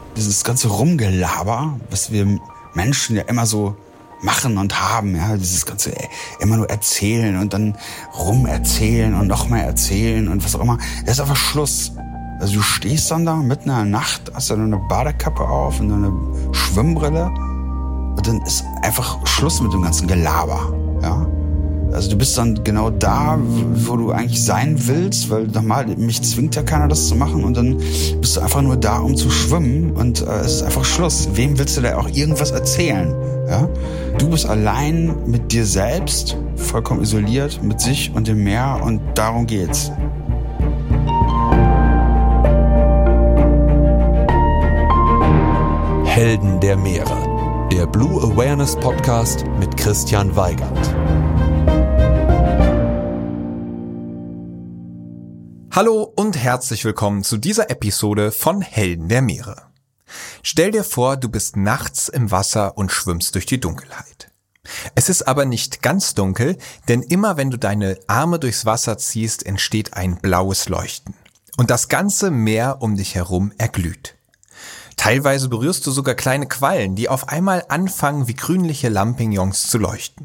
dieses ganze Rumgelaber, was wir Menschen ja immer so machen und haben, ja, dieses ganze immer nur erzählen und dann rumerzählen und noch mehr erzählen und was auch immer, das ist einfach Schluss. Also du stehst dann da mitten in der Nacht, hast dann eine Badekappe auf und eine Schwimmbrille und dann ist einfach Schluss mit dem ganzen Gelaber, ja. Also du bist dann genau da, wo du eigentlich sein willst, weil normal, mich zwingt ja keiner, das zu machen und dann bist du einfach nur da, um zu schwimmen und es ist einfach Schluss. Wem willst du da auch irgendwas erzählen? Ja? Du bist allein mit dir selbst, vollkommen isoliert, mit sich und dem Meer und darum geht's. Helden der Meere, der Blue Awareness Podcast mit Christian Weigand. Hallo und herzlich willkommen zu dieser Episode von Helden der Meere. Stell dir vor, du bist nachts im Wasser und schwimmst durch die Dunkelheit. Es ist aber nicht ganz dunkel, denn immer wenn du deine Arme durchs Wasser ziehst, entsteht ein blaues Leuchten. Und das ganze Meer um dich herum erglüht. Teilweise berührst du sogar kleine Quallen, die auf einmal anfangen, wie grünliche Lampignons zu leuchten.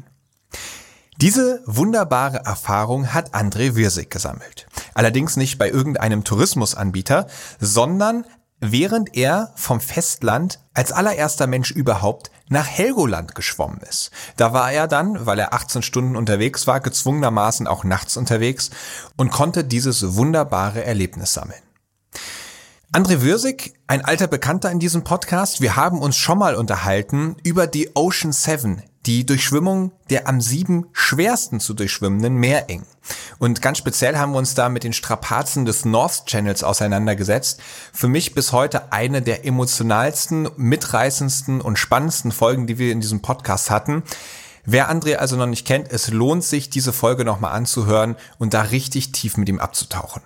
Diese wunderbare Erfahrung hat André Wirsig gesammelt. Allerdings nicht bei irgendeinem Tourismusanbieter, sondern während er vom Festland als allererster Mensch überhaupt nach Helgoland geschwommen ist. Da war er dann, weil er 18 Stunden unterwegs war, gezwungenermaßen auch nachts unterwegs und konnte dieses wunderbare Erlebnis sammeln. André Wirsig, ein alter Bekannter in diesem Podcast, wir haben uns schon mal unterhalten über die Ocean 7, die Durchschwimmung der am 7 schwersten zu durchschwimmenden Meerengen. Und ganz speziell haben wir uns da mit den Strapazen des North Channels auseinandergesetzt. Für mich bis heute eine der emotionalsten, mitreißendsten und spannendsten Folgen, die wir in diesem Podcast hatten. Wer André also noch nicht kennt, es lohnt sich, diese Folge nochmal anzuhören und da richtig tief mit ihm abzutauchen.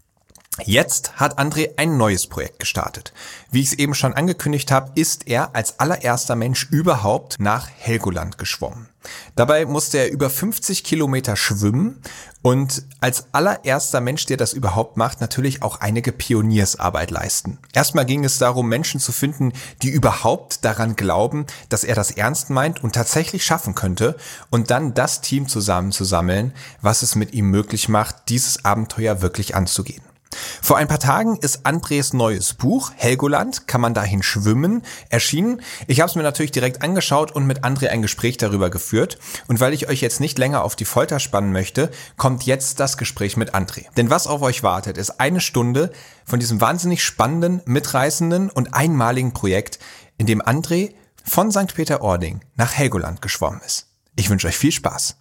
Jetzt hat André ein neues Projekt gestartet. Wie ich es eben schon angekündigt habe, ist er als allererster Mensch überhaupt nach Helgoland geschwommen. Dabei musste er über 50 Kilometer schwimmen und als allererster Mensch, der das überhaupt macht, natürlich auch einige Pioniersarbeit leisten. Erstmal ging es darum, Menschen zu finden, die überhaupt daran glauben, dass er das ernst meint und tatsächlich schaffen könnte und dann das Team zusammenzusammeln, was es mit ihm möglich macht, dieses Abenteuer wirklich anzugehen. Vor ein paar Tagen ist Andrés neues Buch, Helgoland, kann man dahin schwimmen, erschienen. Ich habe es mir natürlich direkt angeschaut und mit André ein Gespräch darüber geführt. Und weil ich euch jetzt nicht länger auf die Folter spannen möchte, kommt jetzt das Gespräch mit André. Denn was auf euch wartet, ist eine Stunde von diesem wahnsinnig spannenden, mitreißenden und einmaligen Projekt, in dem André von St. Peter-Ording nach Helgoland geschwommen ist. Ich wünsche euch viel Spaß.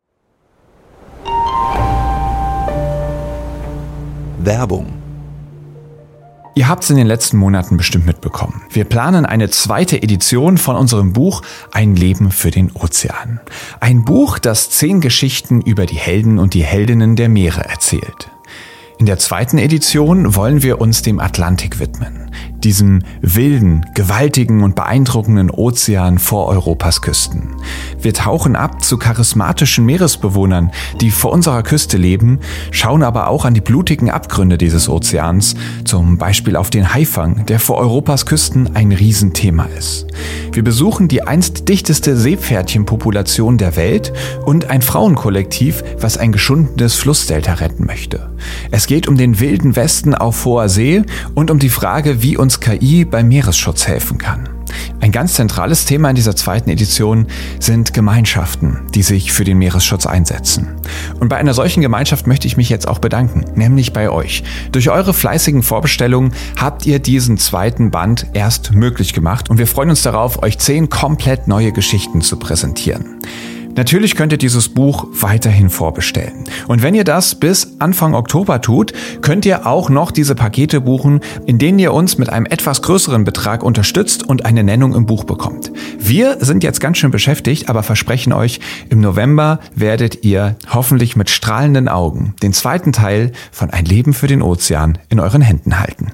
Werbung. Ihr habt es in den letzten Monaten bestimmt mitbekommen. Wir planen eine zweite Edition von unserem Buch Ein Leben für den Ozean. Ein Buch, das 10 Geschichten über die Helden und die Heldinnen der Meere erzählt. In der zweiten Edition wollen wir uns dem Atlantik widmen. Diesem wilden, gewaltigen und beeindruckenden Ozean vor Europas Küsten. Wir tauchen ab zu charismatischen Meeresbewohnern, die vor unserer Küste leben, schauen aber auch an die blutigen Abgründe dieses Ozeans, zum Beispiel auf den Haifang, der vor Europas Küsten ein Riesenthema ist. Wir besuchen die einst dichteste Seepferdchenpopulation der Welt und ein Frauenkollektiv, was ein geschundenes Flussdelta retten möchte. Es geht um den wilden Westen auf hoher See und um die Frage, wie uns KI beim Meeresschutz helfen kann. Ein ganz zentrales Thema in dieser zweiten Edition sind Gemeinschaften, die sich für den Meeresschutz einsetzen. Und bei einer solchen Gemeinschaft möchte ich mich jetzt auch bedanken, nämlich bei euch. Durch eure fleißigen Vorbestellungen habt ihr diesen zweiten Band erst möglich gemacht und wir freuen uns darauf, euch 10 komplett neue Geschichten zu präsentieren. Natürlich könnt ihr dieses Buch weiterhin vorbestellen. Und wenn ihr das bis Anfang Oktober tut, könnt ihr auch noch diese Pakete buchen, in denen ihr uns mit einem etwas größeren Betrag unterstützt und eine Nennung im Buch bekommt. Wir sind jetzt ganz schön beschäftigt, aber versprechen euch, im November werdet ihr hoffentlich mit strahlenden Augen den zweiten Teil von Ein Leben für den Ozean in euren Händen halten.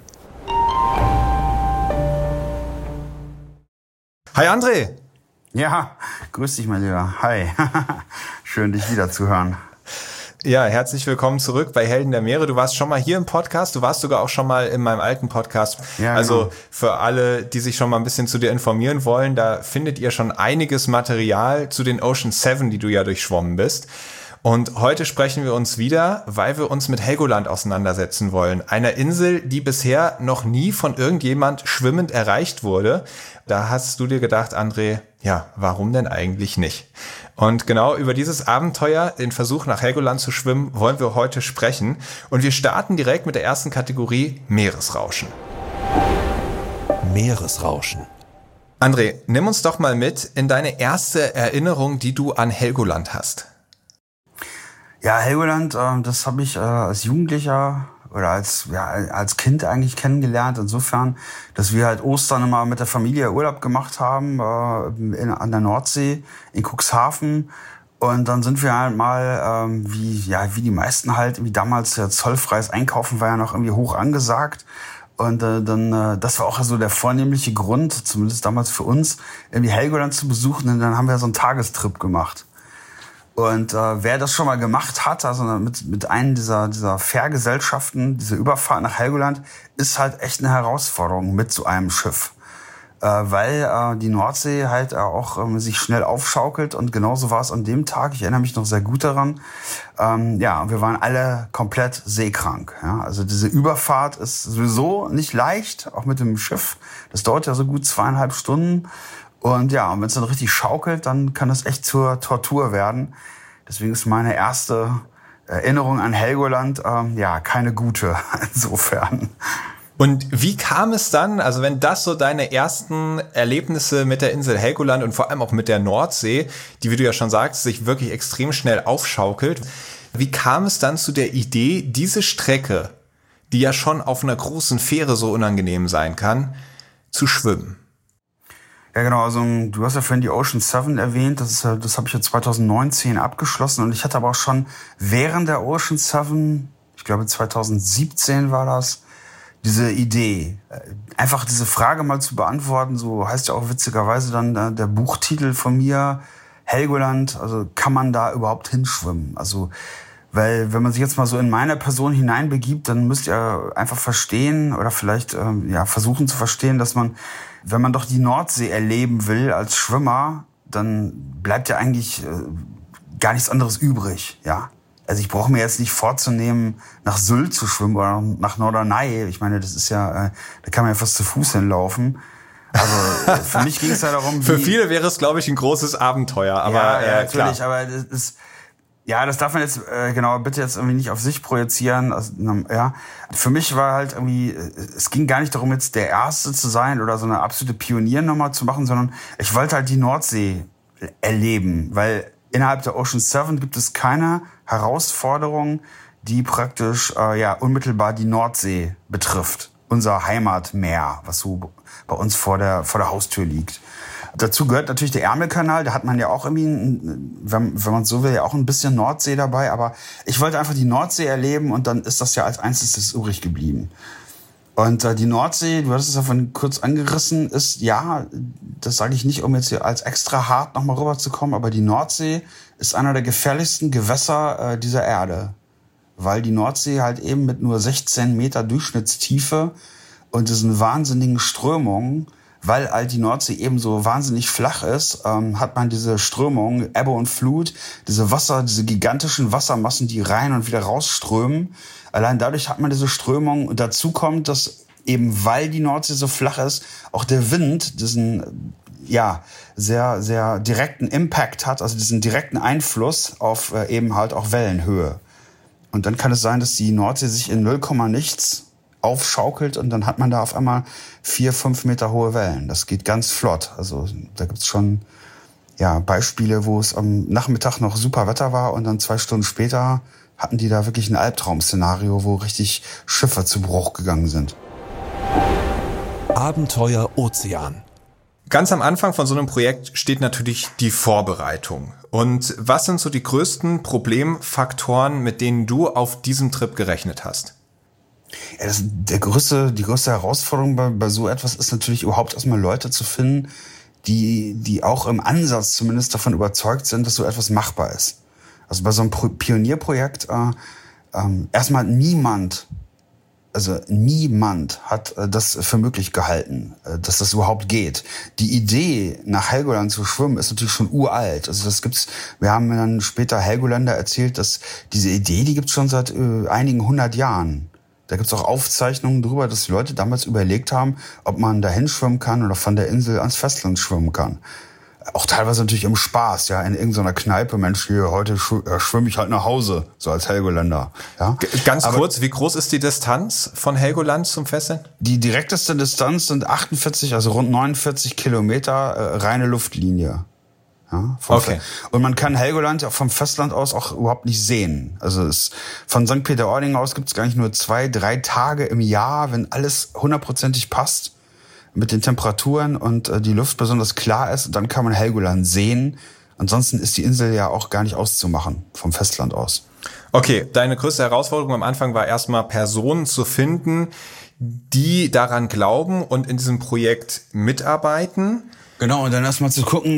Hi André! Ja, grüß dich, mein Lieber. Hi. Schön, dich wieder zu hören. Ja, herzlich willkommen zurück bei Helden der Meere. Du warst schon mal hier im Podcast, du warst sogar auch schon mal in meinem alten Podcast. Ja, also genau. Für alle, die sich schon mal ein bisschen zu dir informieren wollen, da findet ihr schon einiges Material zu den Ocean 7, die du ja durchschwommen bist. Und heute sprechen wir uns wieder, weil wir uns mit Helgoland auseinandersetzen wollen. Einer Insel, die bisher noch nie von irgendjemand schwimmend erreicht wurde. Da hast du dir gedacht, André, ja, warum denn eigentlich nicht? Und genau über dieses Abenteuer, den Versuch nach Helgoland zu schwimmen, wollen wir heute sprechen. Und wir starten direkt mit der ersten Kategorie Meeresrauschen. Meeresrauschen. André, nimm uns doch mal mit in deine erste Erinnerung, die du an Helgoland hast. Ja, Helgoland, das habe ich als Jugendlicher oder als Kind eigentlich kennengelernt. Insofern, dass wir halt Ostern immer mit der Familie Urlaub gemacht haben an der Nordsee in Cuxhaven. Und dann sind wir halt mal, wie die meisten halt, wie damals zollfreies Einkaufen war ja noch irgendwie hoch angesagt. Und dann, das war auch so der vornehmliche Grund, zumindest damals für uns, irgendwie Helgoland zu besuchen. Und dann haben wir so einen Tagestrip gemacht. Und wer das schon mal gemacht hat, also mit einem dieser Fährgesellschaften, diese Überfahrt nach Helgoland, ist halt echt eine Herausforderung mit so einem Schiff. Weil die Nordsee halt auch sich schnell aufschaukelt, und genauso war es an dem Tag. Ich erinnere mich noch sehr gut daran. Wir waren alle komplett seekrank. Ja? Also diese Überfahrt ist sowieso nicht leicht, auch mit dem Schiff. Das dauert ja so gut 2,5 Stunden. Und ja, wenn es dann richtig schaukelt, dann kann es echt zur Tortur werden. Deswegen ist meine erste Erinnerung an Helgoland keine gute insofern. Und wie kam es dann, also wenn das so deine ersten Erlebnisse mit der Insel Helgoland und vor allem auch mit der Nordsee, die, wie du ja schon sagst, sich wirklich extrem schnell aufschaukelt, wie kam es dann zu der Idee, diese Strecke, die ja schon auf einer großen Fähre so unangenehm sein kann, zu schwimmen? Ja, genau, also du hast ja vorhin die Ocean 7 erwähnt, das habe ich ja 2019 abgeschlossen, und ich hatte aber auch schon während der Ocean 7, ich glaube 2017 war das, diese Idee, einfach diese Frage mal zu beantworten, so heißt ja auch witzigerweise dann der Buchtitel von mir, Helgoland, also kann man da überhaupt hinschwimmen? Also, weil wenn man sich jetzt mal so in meine Person hineinbegibt, dann müsst ihr einfach verstehen oder vielleicht versuchen zu verstehen, dass man, wenn man doch die Nordsee erleben will als Schwimmer, dann bleibt ja eigentlich gar nichts anderes übrig, ja. Also ich brauche mir jetzt nicht vorzunehmen, nach Sylt zu schwimmen oder nach Norderney. Ich meine, das ist ja, da kann man ja fast zu Fuß hinlaufen. Also für mich ging es ja darum, für viele wäre es, glaube ich, ein großes Abenteuer. Aber ja, natürlich, klar. Aber das darf man jetzt, bitte jetzt irgendwie nicht auf sich projizieren. Also, ja. Für mich war halt irgendwie, es ging gar nicht darum, jetzt der Erste zu sein oder so eine absolute Pioniernummer zu machen, sondern ich wollte halt die Nordsee erleben, weil innerhalb der Ocean 7 gibt es keine Herausforderung, die praktisch, unmittelbar die Nordsee betrifft. Unser Heimatmeer, was so bei uns vor der Haustür liegt. Dazu gehört natürlich der Ärmelkanal, da hat man ja auch irgendwie, wenn man so will, ja auch ein bisschen Nordsee dabei, aber ich wollte einfach die Nordsee erleben, und dann ist das ja als einziges übrig geblieben. Und die Nordsee, du hattest es ja vorhin kurz angerissen, ist, ja, das sage ich nicht, um jetzt hier als extra hart nochmal rüberzukommen, aber die Nordsee ist einer der gefährlichsten Gewässer dieser Erde. Weil die Nordsee halt eben mit nur 16 Meter Durchschnittstiefe und diesen wahnsinnigen Strömungen, weil halt die Nordsee eben so wahnsinnig flach ist, hat man diese Strömungen, Ebbe und Flut, diese gigantischen Wassermassen, die rein und wieder rausströmen. Allein dadurch hat man diese Strömung. Und dazu kommt, dass eben, weil die Nordsee so flach ist, auch der Wind diesen, sehr, sehr direkten Impact hat, also diesen direkten Einfluss auf eben halt auch Wellenhöhe. Und dann kann es sein, dass die Nordsee sich in 0, nichts aufschaukelt, und dann hat man da auf einmal 4-5 Meter hohe Wellen. Das geht ganz flott. Also da gibt's schon Beispiele, wo es am Nachmittag noch super Wetter war, und dann 2 Stunden später hatten die da wirklich ein Albtraum-Szenario, wo richtig Schiffe zu Bruch gegangen sind. Abenteuer Ozean. Ganz am Anfang von so einem Projekt steht natürlich die Vorbereitung. Und was sind so die größten Problemfaktoren, mit denen du auf diesem Trip gerechnet hast? Ja, die größte Herausforderung bei so etwas ist natürlich überhaupt erstmal Leute zu finden, die auch im Ansatz zumindest davon überzeugt sind, dass so etwas machbar ist. Also bei so einem Pionierprojekt erstmal niemand hat das für möglich gehalten, dass das überhaupt geht. Die Idee, nach Helgoland zu schwimmen, ist natürlich schon uralt. Also wir haben dann später Helgoländer erzählt, dass diese Idee, die gibt's schon seit einigen 100 Jahren. Da gibt's auch Aufzeichnungen drüber, dass die Leute damals überlegt haben, ob man dahin schwimmen kann oder von der Insel ans Festland schwimmen kann. Auch teilweise natürlich im Spaß, ja, in irgendeiner Kneipe, Mensch, hier, heute schwimme ich halt nach Hause, so als Helgoländer. Ja. Ganz kurz, wie groß ist die Distanz von Helgoland zum Festland? Die direkteste Distanz sind 48, also rund 49 Kilometer reine Luftlinie. Ja, okay. Und man kann Helgoland vom Festland aus auch überhaupt nicht sehen. Also von St. Peter-Ording aus gibt es gar nicht nur 2-3 Tage im Jahr, wenn alles 100%ig passt mit den Temperaturen und die Luft besonders klar ist, dann kann man Helgoland sehen. Ansonsten ist die Insel ja auch gar nicht auszumachen vom Festland aus. Okay, deine größte Herausforderung am Anfang war erstmal Personen zu finden, die daran glauben und in diesem Projekt mitarbeiten. Genau, und dann erstmal zu gucken,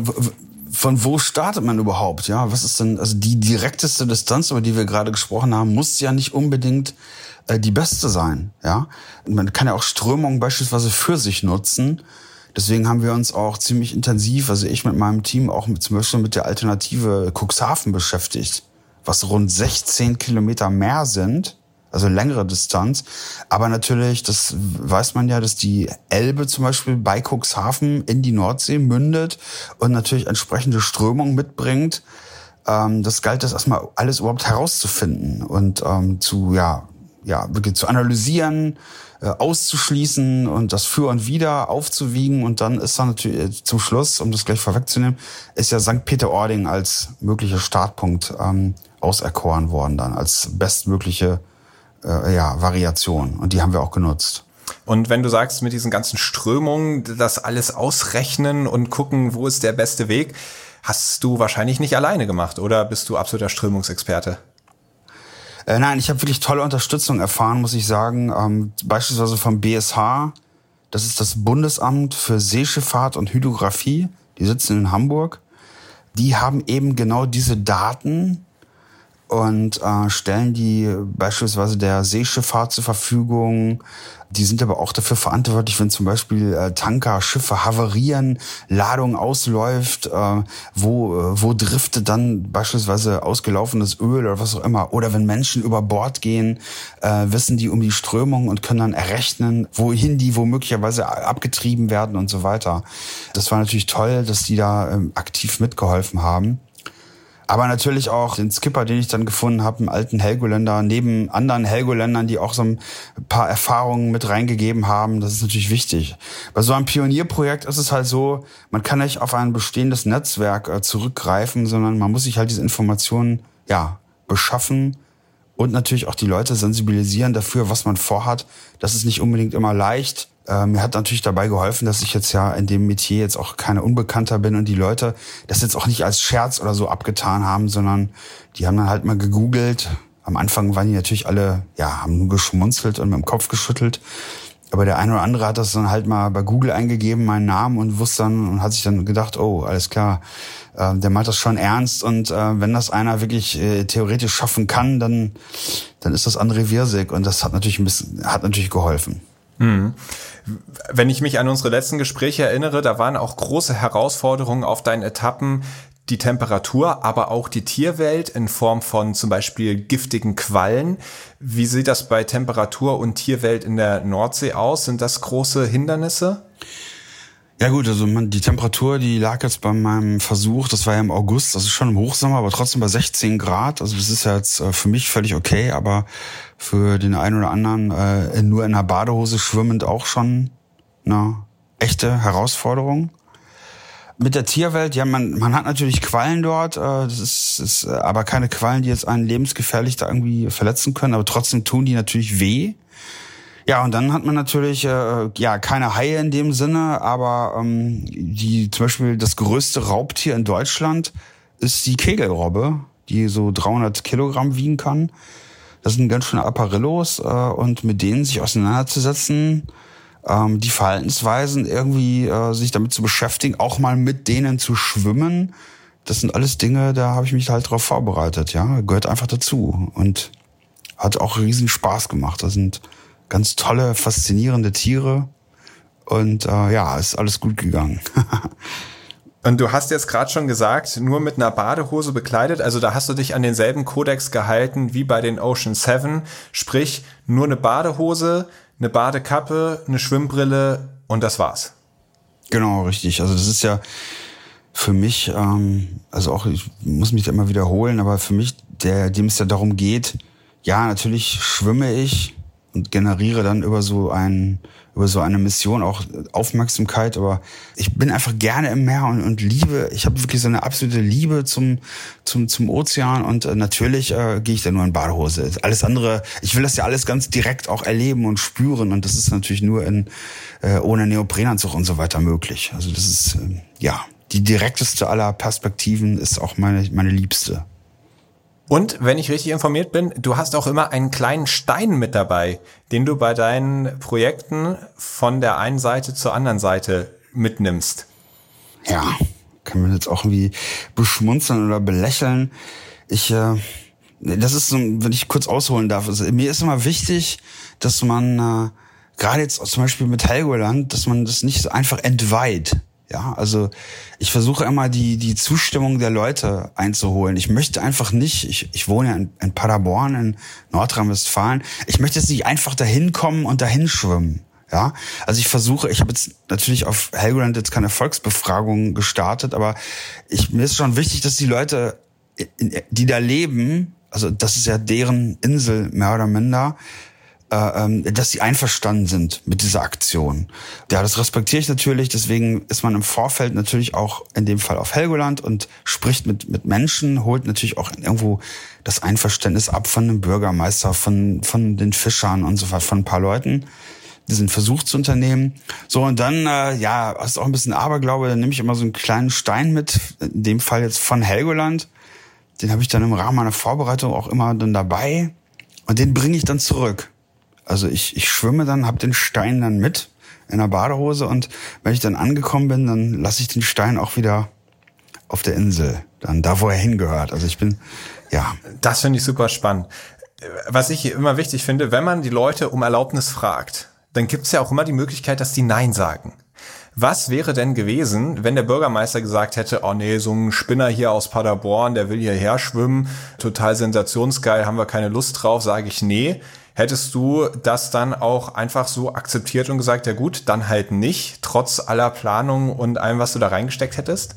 von wo startet man überhaupt? Ja, was ist denn, also die direkteste Distanz, über die wir gerade gesprochen haben, muss ja nicht unbedingt die beste sein, ja. Man kann ja auch Strömungen beispielsweise für sich nutzen. Deswegen haben wir uns auch ziemlich intensiv, also ich mit meinem Team auch zum Beispiel mit der Alternative Cuxhaven beschäftigt, was rund 16 Kilometer mehr sind, also längere Distanz. Aber natürlich, das weiß man ja, dass die Elbe zum Beispiel bei Cuxhaven in die Nordsee mündet und natürlich entsprechende Strömungen mitbringt. Das galt das erstmal alles überhaupt herauszufinden und wirklich zu analysieren, auszuschließen und das Für und Wider aufzuwiegen. Und dann ist dann natürlich zum Schluss, um das gleich vorwegzunehmen, ist ja St. Peter-Ording als möglicher Startpunkt auserkoren worden dann, als bestmögliche Variation. Und die haben wir auch genutzt. Und wenn du sagst, mit diesen ganzen Strömungen, das alles ausrechnen und gucken, wo ist der beste Weg, hast du wahrscheinlich nicht alleine gemacht, oder bist du absoluter Strömungsexperte? Nein, ich habe wirklich tolle Unterstützung erfahren, muss ich sagen. Beispielsweise vom BSH, das ist das Bundesamt für Seeschifffahrt und Hydrographie, die sitzen in Hamburg. Die haben eben genau diese Daten und stellen die beispielsweise der Seeschifffahrt zur Verfügung. Die sind aber auch dafür verantwortlich, wenn zum Beispiel Tanker, Schiffe havarieren, Ladung ausläuft, wo driftet dann beispielsweise ausgelaufenes Öl oder was auch immer. Oder wenn Menschen über Bord gehen, wissen die um die Strömung und können dann errechnen, wohin die womöglicherweise abgetrieben werden und so weiter. Das war natürlich toll, dass die da aktiv mitgeholfen haben. Aber natürlich auch den Skipper, den ich dann gefunden habe, einen alten Helgoländer, neben anderen Helgoländern, die auch so ein paar Erfahrungen mit reingegeben haben. Das ist natürlich wichtig. Bei so einem Pionierprojekt ist es halt so, man kann nicht auf ein bestehendes Netzwerk zurückgreifen, sondern man muss sich halt diese Informationen beschaffen und natürlich auch die Leute sensibilisieren dafür, was man vorhat. Das ist nicht unbedingt immer leicht. Mir hat natürlich dabei geholfen, dass ich jetzt ja in dem Metier jetzt auch keine Unbekannter bin und die Leute das jetzt auch nicht als Scherz oder so abgetan haben, sondern die haben dann halt mal gegoogelt. Am Anfang waren die natürlich alle, haben nur geschmunzelt und mit dem Kopf geschüttelt. Aber der eine oder andere hat das dann halt mal bei Google eingegeben, meinen Namen, und wusste dann und hat sich dann gedacht, oh, alles klar, der meint das schon ernst, und wenn das einer wirklich theoretisch schaffen kann, dann ist das André Wirsig, und das hat natürlich geholfen. Mhm. Wenn ich mich an unsere letzten Gespräche erinnere, da waren auch große Herausforderungen auf deinen Etappen, die Temperatur, aber auch die Tierwelt in Form von zum Beispiel giftigen Quallen. Wie sieht das bei Temperatur und Tierwelt in der Nordsee aus? Sind das große Hindernisse? Ja gut, also die Temperatur, die lag jetzt bei meinem Versuch, das war ja im August, das ist schon im Hochsommer, aber trotzdem bei 16 Grad. Also das ist ja jetzt für mich völlig okay, aber für den einen oder anderen nur in einer Badehose schwimmend auch schon eine echte Herausforderung. Mit der Tierwelt, man hat natürlich Quallen dort, das ist aber keine Quallen, die jetzt einen lebensgefährlich da irgendwie verletzen können, aber trotzdem tun die natürlich weh. Ja, und dann hat man natürlich keine Haie in dem Sinne, aber zum Beispiel das größte Raubtier in Deutschland ist die Kegelrobbe, die so 300 Kilogramm wiegen kann. Das sind ganz schöne Apparillos, und mit denen sich auseinanderzusetzen, die Verhaltensweisen irgendwie sich damit zu beschäftigen, auch mal mit denen zu schwimmen, das sind alles Dinge, da habe ich mich halt drauf vorbereitet, ja, gehört einfach dazu und hat auch riesen Spaß gemacht. Das sind ganz tolle, faszinierende Tiere und ist alles gut gegangen. Und du hast jetzt gerade schon gesagt, nur mit einer Badehose bekleidet, also da hast du dich an denselben Kodex gehalten wie bei den Ocean 7, sprich nur eine Badehose, eine Badekappe, eine Schwimmbrille und das war's. Genau, richtig. Also das ist ja für mich, also auch, ich muss mich da immer wiederholen, aber für mich, dem es ja darum geht, ja, natürlich schwimme ich und generiere dann über so eine Mission auch Aufmerksamkeit, aber ich bin einfach gerne im Meer und liebe, ich habe wirklich so eine absolute Liebe zum Ozean und natürlich gehe ich da nur in Badehose. Alles andere, ich will das ja alles ganz direkt auch erleben und spüren und das ist natürlich nur ohne Neoprenanzug und so weiter möglich. Also das ist, die direkteste aller Perspektiven ist auch meine liebste. Und wenn ich richtig informiert bin, du hast auch immer einen kleinen Stein mit dabei, den du bei deinen Projekten von der einen Seite zur anderen Seite mitnimmst. Ja, kann man jetzt auch irgendwie beschmunzeln oder belächeln. Das ist so, wenn ich kurz ausholen darf, also mir ist immer wichtig, dass man, gerade jetzt zum Beispiel mit Helgoland, dass man das nicht so einfach entweiht. Ja, also ich versuche immer die Zustimmung der Leute einzuholen. Ich möchte einfach nicht, ich wohne ja in Paderborn in Nordrhein-Westfalen, ich möchte jetzt nicht einfach dahin kommen und dahin schwimmen. Ja, also ich habe jetzt natürlich auf Helgoland jetzt keine Volksbefragung gestartet, aber mir ist schon wichtig, dass die Leute, die da leben, also das ist ja deren Insel mehr oder minder, dass sie einverstanden sind mit dieser Aktion. Ja, das respektiere ich natürlich, deswegen ist man im Vorfeld natürlich auch in dem Fall auf Helgoland und spricht mit Menschen, holt natürlich auch irgendwo das Einverständnis ab von dem Bürgermeister, von den Fischern und so weiter, von ein paar Leuten, die sind Versuch zu unternehmen. So, und dann, hast auch ein bisschen Aberglaube, dann nehme ich immer so einen kleinen Stein mit, in dem Fall jetzt von Helgoland. Den habe ich dann im Rahmen meiner Vorbereitung auch immer dann dabei und den bringe ich dann zurück. Also ich schwimme dann, habe den Stein dann mit in der Badehose und wenn ich dann angekommen bin, dann lasse ich den Stein auch wieder auf der Insel, dann da, wo er hingehört. Also Das finde ich super spannend. Was ich immer wichtig finde, wenn man die Leute um Erlaubnis fragt, dann gibt es ja auch immer die Möglichkeit, dass die Nein sagen. Was wäre denn gewesen, wenn der Bürgermeister gesagt hätte, oh nee, so ein Spinner hier aus Paderborn, der will hierher schwimmen, total sensationsgeil, haben wir keine Lust drauf, sage ich nee. Hättest du das dann auch einfach so akzeptiert und gesagt, ja gut, dann halt nicht, trotz aller Planung und allem, was du da reingesteckt hättest?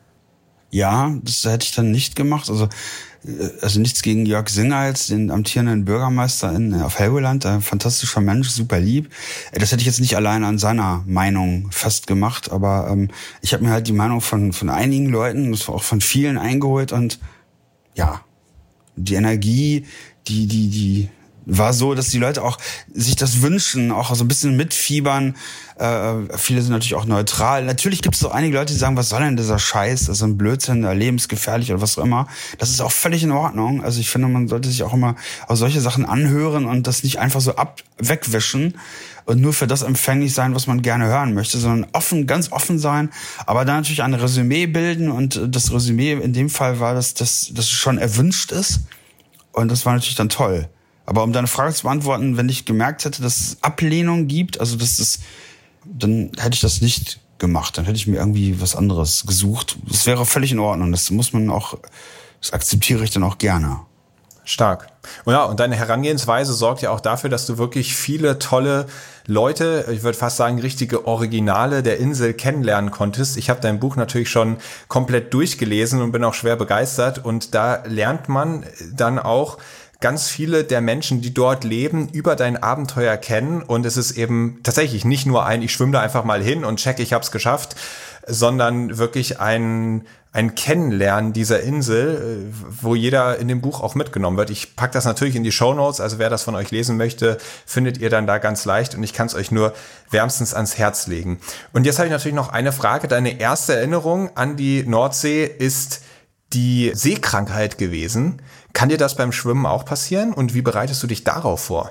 Ja, das hätte ich dann nicht gemacht. Also nichts gegen Jörg Singer jetzt, den amtierenden Bürgermeister auf Helgoland, ein fantastischer Mensch, super lieb. Das hätte ich jetzt nicht alleine an seiner Meinung festgemacht, aber ich habe mir halt die Meinung von einigen Leuten, auch von vielen eingeholt und ja, die Energie, die war so, dass die Leute auch sich das wünschen, auch so ein bisschen mitfiebern. Viele sind natürlich auch neutral. Natürlich gibt es auch einige Leute, die sagen, was soll denn dieser Scheiß? Das ist ein Blödsinn, lebensgefährlich oder was auch immer. Das ist auch völlig in Ordnung. Also ich finde, man sollte sich auch immer auch solche Sachen anhören und das nicht einfach so wegwischen und nur für das empfänglich sein, was man gerne hören möchte, sondern ganz offen sein, aber dann natürlich ein Resümee bilden und das Resümee in dem Fall war, dass das schon erwünscht ist und das war natürlich dann toll. Aber um deine Frage zu beantworten, wenn ich gemerkt hätte, dass es Ablehnung gibt, also dann hätte ich das nicht gemacht. Dann hätte ich mir irgendwie was anderes gesucht. Das wäre völlig in Ordnung. Das akzeptiere ich dann auch gerne. Stark. Und deine Herangehensweise sorgt ja auch dafür, dass du wirklich viele tolle Leute, ich würde fast sagen richtige Originale der Insel kennenlernen konntest. Ich habe dein Buch natürlich schon komplett durchgelesen und bin auch schwer begeistert. Und da lernt man dann auch ganz viele der Menschen, die dort leben, über dein Abenteuer kennen. Und es ist eben tatsächlich nicht nur ich schwimme da einfach mal hin und check, ich hab's geschafft, sondern wirklich ein Kennenlernen dieser Insel, wo jeder in dem Buch auch mitgenommen wird. Ich pack das natürlich in die Shownotes, also wer das von euch lesen möchte, findet ihr dann da ganz leicht und ich kann es euch nur wärmstens ans Herz legen. Und jetzt habe ich natürlich noch eine Frage. Deine erste Erinnerung an die Nordsee ist die Seekrankheit gewesen. Kann dir das beim Schwimmen auch passieren und wie bereitest du dich darauf vor?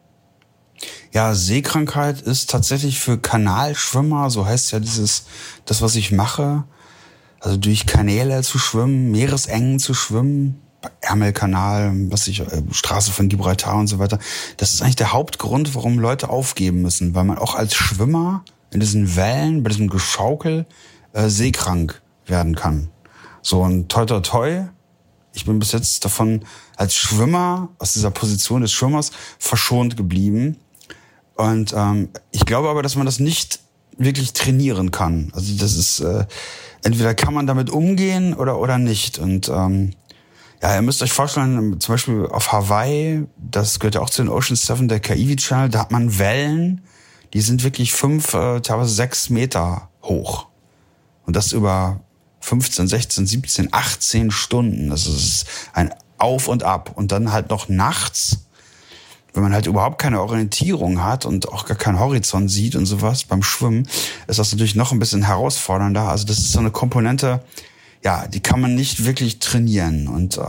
Ja, Seekrankheit ist tatsächlich für Kanalschwimmer, so heißt ja das, was ich mache, Also durch Kanäle zu schwimmen, Meeresengen zu schwimmen, Ärmelkanal, Straße von Gibraltar und so weiter. Das ist eigentlich der Hauptgrund, warum Leute aufgeben müssen, weil man auch als Schwimmer in diesen Wellen, bei diesem Geschaukel, seekrank werden kann. So, und toi toi toi, ich bin bis jetzt davon als Schwimmer, aus dieser Position des Schwimmers, verschont geblieben. Und ich glaube aber, dass man das nicht wirklich trainieren kann. Also das ist, entweder kann man damit umgehen oder nicht. Und ihr müsst euch vorstellen, zum Beispiel auf Hawaii, das gehört ja auch zu den Ocean 7, der Kaiwi Channel, da hat man Wellen, die sind wirklich 5, teilweise 6 Meter hoch. Und das über 15, 16, 17, 18 Stunden. Das ist ein Auf und Ab. Und dann halt noch nachts, wenn man halt überhaupt keine Orientierung hat und auch gar keinen Horizont sieht und sowas beim Schwimmen, ist das natürlich noch ein bisschen herausfordernder. Also das ist so eine Komponente, ja, die kann man nicht wirklich trainieren. Und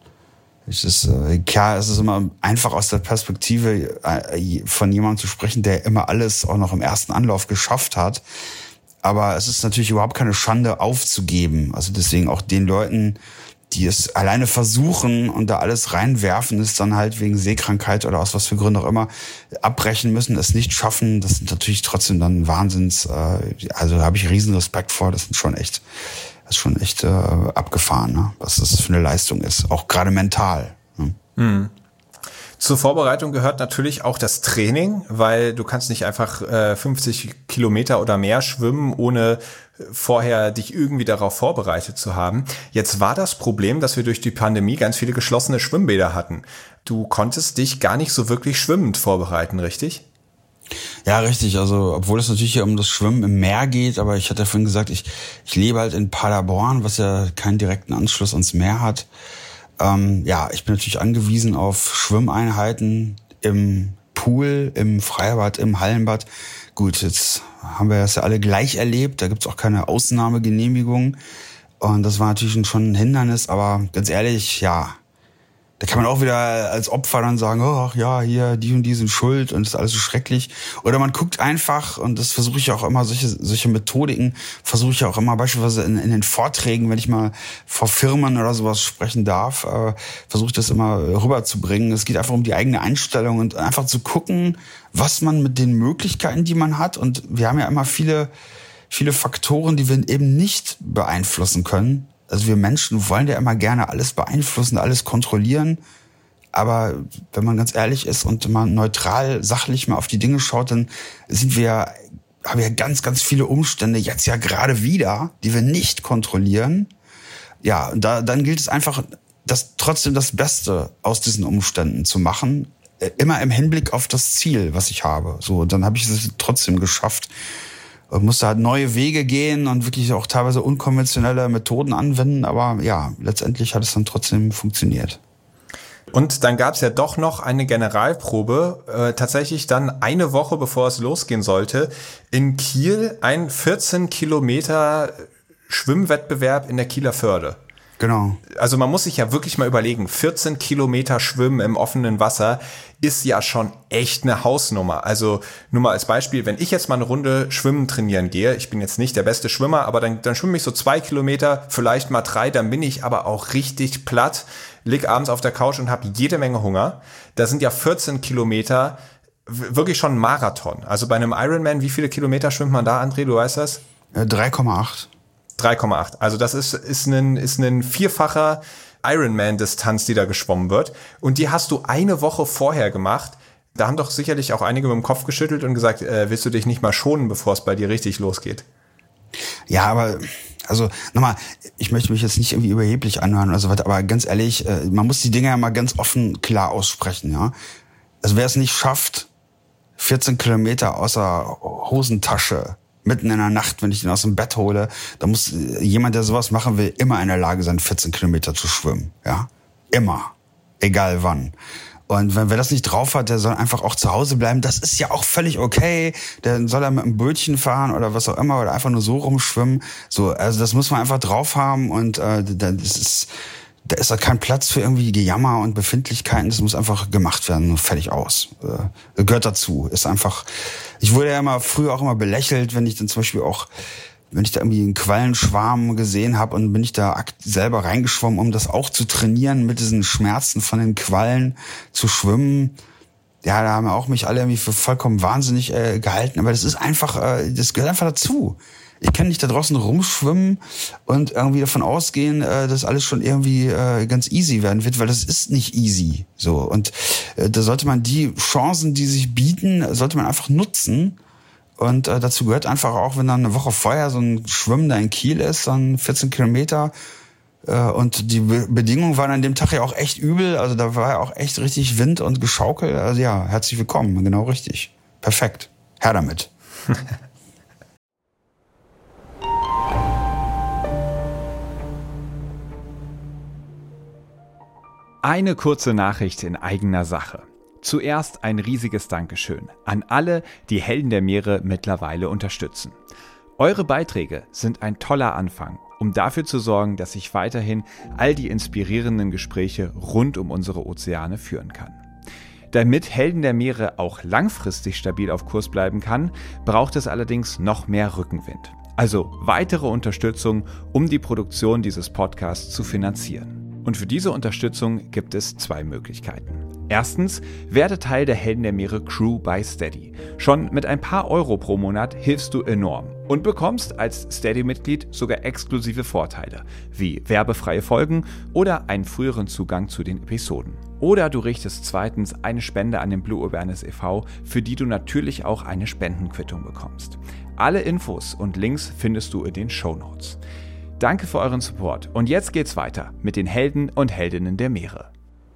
klar, es ist immer einfach aus der Perspektive von jemandem zu sprechen, der immer alles auch noch im ersten Anlauf geschafft hat. Aber es ist natürlich überhaupt keine Schande aufzugeben. Also deswegen auch den Leuten, die es alleine versuchen und da alles reinwerfen, es dann halt wegen Seekrankheit oder aus was für Gründen auch immer abbrechen müssen, es nicht schaffen, das sind natürlich trotzdem dann Wahnsinns, also da habe ich riesen Respekt vor, das ist schon echt abgefahren, ne? Was das für eine Leistung ist, auch gerade mental. Ne? Mhm. Zur Vorbereitung gehört natürlich auch das Training, weil du kannst nicht einfach 50 Kilometer oder mehr schwimmen, ohne vorher dich irgendwie darauf vorbereitet zu haben. Jetzt war das Problem, dass wir durch die Pandemie ganz viele geschlossene Schwimmbäder hatten. Du konntest dich gar nicht so wirklich schwimmend vorbereiten, richtig? Ja, richtig. Also, obwohl es natürlich hier um das Schwimmen im Meer geht, aber ich hatte ja vorhin gesagt, ich lebe halt in Paderborn, was ja keinen direkten Anschluss ans Meer hat. Ich bin natürlich angewiesen auf Schwimmeinheiten im Pool, im Freibad, im Hallenbad. Gut, jetzt haben wir das ja alle gleich erlebt. Da gibt's auch keine Ausnahmegenehmigung. Und das war natürlich schon ein Hindernis. Aber ganz ehrlich, ja, da kann man auch wieder als Opfer dann sagen, ach ja, hier, die und die sind schuld und das ist alles so schrecklich. Oder man guckt einfach, und das versuche ich auch immer, solche Methodiken versuche ich auch immer beispielsweise in den Vorträgen, wenn ich mal vor Firmen oder sowas sprechen darf, versuche ich das immer rüberzubringen. Es geht einfach um die eigene Einstellung und einfach zu gucken, was man mit den Möglichkeiten, die man hat. Und wir haben ja immer viele Faktoren, die wir eben nicht beeinflussen können. Also wir Menschen wollen ja immer gerne alles beeinflussen, alles kontrollieren. Aber wenn man ganz ehrlich ist und mal neutral, sachlich mal auf die Dinge schaut, dann haben wir ganz, ganz viele Umstände jetzt ja gerade wieder, die wir nicht kontrollieren. Ja, und dann gilt es einfach, trotzdem das Beste aus diesen Umständen zu machen. Immer im Hinblick auf das Ziel, was ich habe. So, und dann habe ich es trotzdem geschafft. Und musste halt neue Wege gehen und wirklich auch teilweise unkonventionelle Methoden anwenden. Aber ja, letztendlich hat es dann trotzdem funktioniert. Und dann gab es ja doch noch eine Generalprobe, tatsächlich dann eine Woche bevor es losgehen sollte, in Kiel ein 14 Kilometer Schwimmwettbewerb in der Kieler Förde. Genau. Also man muss sich ja wirklich mal überlegen, 14 Kilometer Schwimmen im offenen Wasser ist ja schon echt eine Hausnummer. Also nur mal als Beispiel, wenn ich jetzt mal eine Runde Schwimmen trainieren gehe, ich bin jetzt nicht der beste Schwimmer, aber dann schwimme ich so 2 Kilometer, vielleicht mal 3, dann bin ich aber auch richtig platt, lieg abends auf der Couch und habe jede Menge Hunger. Da sind ja 14 Kilometer wirklich schon ein Marathon. Also bei einem Ironman, wie viele Kilometer schwimmt man da, André, du weißt das? 3,8. 3,8. Also das ist ein vierfacher Ironman-Distanz, die da geschwommen wird. Und die hast du eine Woche vorher gemacht. Da haben doch sicherlich auch einige mit dem Kopf geschüttelt und gesagt, willst du dich nicht mal schonen, bevor es bei dir richtig losgeht? Ja, aber also nochmal, ich möchte mich jetzt nicht irgendwie überheblich anhören oder so weiter, aber ganz ehrlich, man muss die Dinge ja mal ganz offen klar aussprechen, ja. Also wer es nicht schafft, 14 Kilometer außer Hosentasche mitten in der Nacht, wenn ich den aus dem Bett hole, da muss jemand, der sowas machen will, immer in der Lage sein, 14 Kilometer zu schwimmen. Ja, immer. Egal wann. Und wer das nicht drauf hat, der soll einfach auch zu Hause bleiben. Das ist ja auch völlig okay. Der soll mit einem Bötchen fahren oder was auch immer oder einfach nur so rumschwimmen. So, also das muss man einfach drauf haben und da ist kein Platz für irgendwie Gejammer und Befindlichkeiten. Das muss einfach gemacht werden, fertig aus. Gehört dazu. Ist einfach. Ich wurde ja früher auch immer belächelt, wenn ich dann zum Beispiel auch wenn ich da irgendwie einen Quallenschwarm gesehen habe und bin ich da selber reingeschwommen, um das auch zu trainieren, mit diesen Schmerzen von den Quallen zu schwimmen. Ja, da haben auch mich alle irgendwie für vollkommen wahnsinnig gehalten. Aber das ist einfach, das gehört einfach dazu. Ich kann nicht da draußen rumschwimmen und irgendwie davon ausgehen, dass alles schon irgendwie ganz easy werden wird, weil das ist nicht easy. So, und da sollte man die Chancen, die sich bieten, sollte man einfach nutzen. Und dazu gehört einfach auch, wenn dann eine Woche vorher so ein Schwimmen da in Kiel ist, dann 14 Kilometer. Und die Bedingungen waren an dem Tag ja auch echt übel. Also da war ja auch echt richtig Wind und Geschaukel. Also ja, herzlich willkommen, genau richtig. Perfekt. Her damit. Eine kurze Nachricht in eigener Sache. Zuerst ein riesiges Dankeschön an alle, die Helden der Meere mittlerweile unterstützen. Eure Beiträge sind ein toller Anfang, um dafür zu sorgen, dass ich weiterhin all die inspirierenden Gespräche rund um unsere Ozeane führen kann. Damit Helden der Meere auch langfristig stabil auf Kurs bleiben kann, braucht es allerdings noch mehr Rückenwind. Also weitere Unterstützung, um die Produktion dieses Podcasts zu finanzieren. Und für diese Unterstützung gibt es 2 Möglichkeiten. Erstens, werde Teil der Helden der Meere Crew by Steady. Schon mit ein paar Euro pro Monat hilfst du enorm und bekommst als Steady-Mitglied sogar exklusive Vorteile, wie werbefreie Folgen oder einen früheren Zugang zu den Episoden. Oder du richtest zweitens eine Spende an den Blue Awareness e.V., für die du natürlich auch eine Spendenquittung bekommst. Alle Infos und Links findest du in den Shownotes. Danke für euren Support und jetzt geht's weiter mit den Helden und Heldinnen der Meere.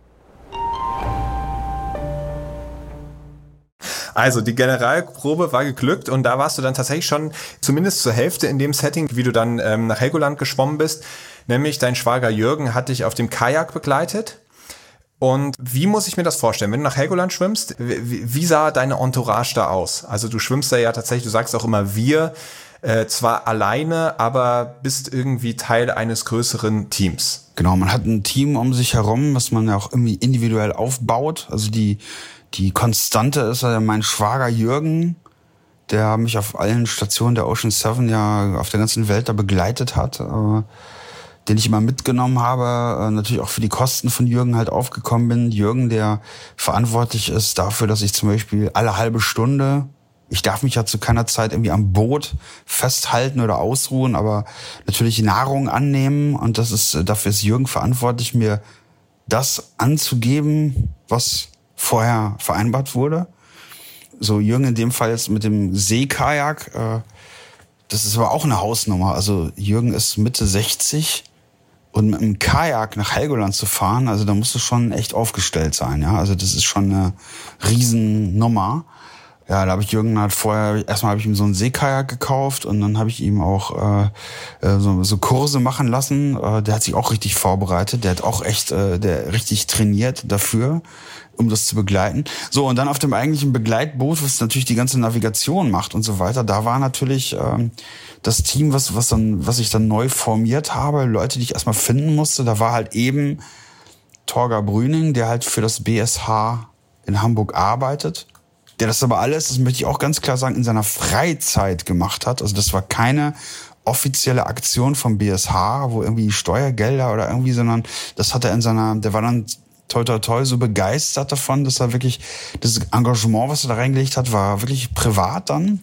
Also die Generalprobe war geglückt und da warst du dann tatsächlich schon zumindest zur Hälfte in dem Setting, wie du dann nach Helgoland geschwommen bist. Nämlich dein Schwager Jürgen hat dich auf dem Kajak begleitet. Und wie muss ich mir das vorstellen? Wenn du nach Helgoland schwimmst, wie sah deine Entourage da aus? Also du schwimmst da ja tatsächlich, du sagst auch immer wir, zwar alleine, aber bist irgendwie Teil eines größeren Teams. Genau, man hat ein Team um sich herum, was man ja auch irgendwie individuell aufbaut. Also die Konstante ist ja mein Schwager Jürgen, der mich auf allen Stationen der Ocean 7 ja auf der ganzen Welt da begleitet hat, den ich immer mitgenommen habe, natürlich auch für die Kosten von Jürgen halt aufgekommen bin. Jürgen, der verantwortlich ist dafür, dass ich zum Beispiel alle halbe Stunde, ich darf mich ja zu keiner Zeit irgendwie am Boot festhalten oder ausruhen, aber natürlich Nahrung annehmen, und dafür ist Jürgen verantwortlich, mir das anzugeben, was vorher vereinbart wurde. So Jürgen in dem Fall jetzt mit dem Seekajak, das ist aber auch eine Hausnummer. Also Jürgen ist Mitte 60 und mit einem Kajak nach Helgoland zu fahren, also da musst du schon echt aufgestellt sein, ja. Also das ist schon eine Riesennummer. Ja, da habe ich Jürgen halt vorher, erstmal habe ich ihm so einen Seekajak gekauft und dann habe ich ihm auch so Kurse machen lassen. Der hat sich auch richtig vorbereitet, der hat auch echt der richtig trainiert dafür, um das zu begleiten. So, und dann auf dem eigentlichen Begleitboot, was natürlich die ganze Navigation macht und so weiter, da war natürlich das Team, was ich dann neu formiert habe, Leute, die ich erstmal finden musste. Da war halt eben Torger Brüning, der halt für das BSH in Hamburg arbeitet. Der das aber alles, das möchte ich auch ganz klar sagen, in seiner Freizeit gemacht hat. Also das war keine offizielle Aktion vom BSH, wo irgendwie Steuergelder oder irgendwie, sondern das hat er der war dann toi toi toi so begeistert davon, dass er wirklich, das Engagement, was er da reingelegt hat, war wirklich privat dann.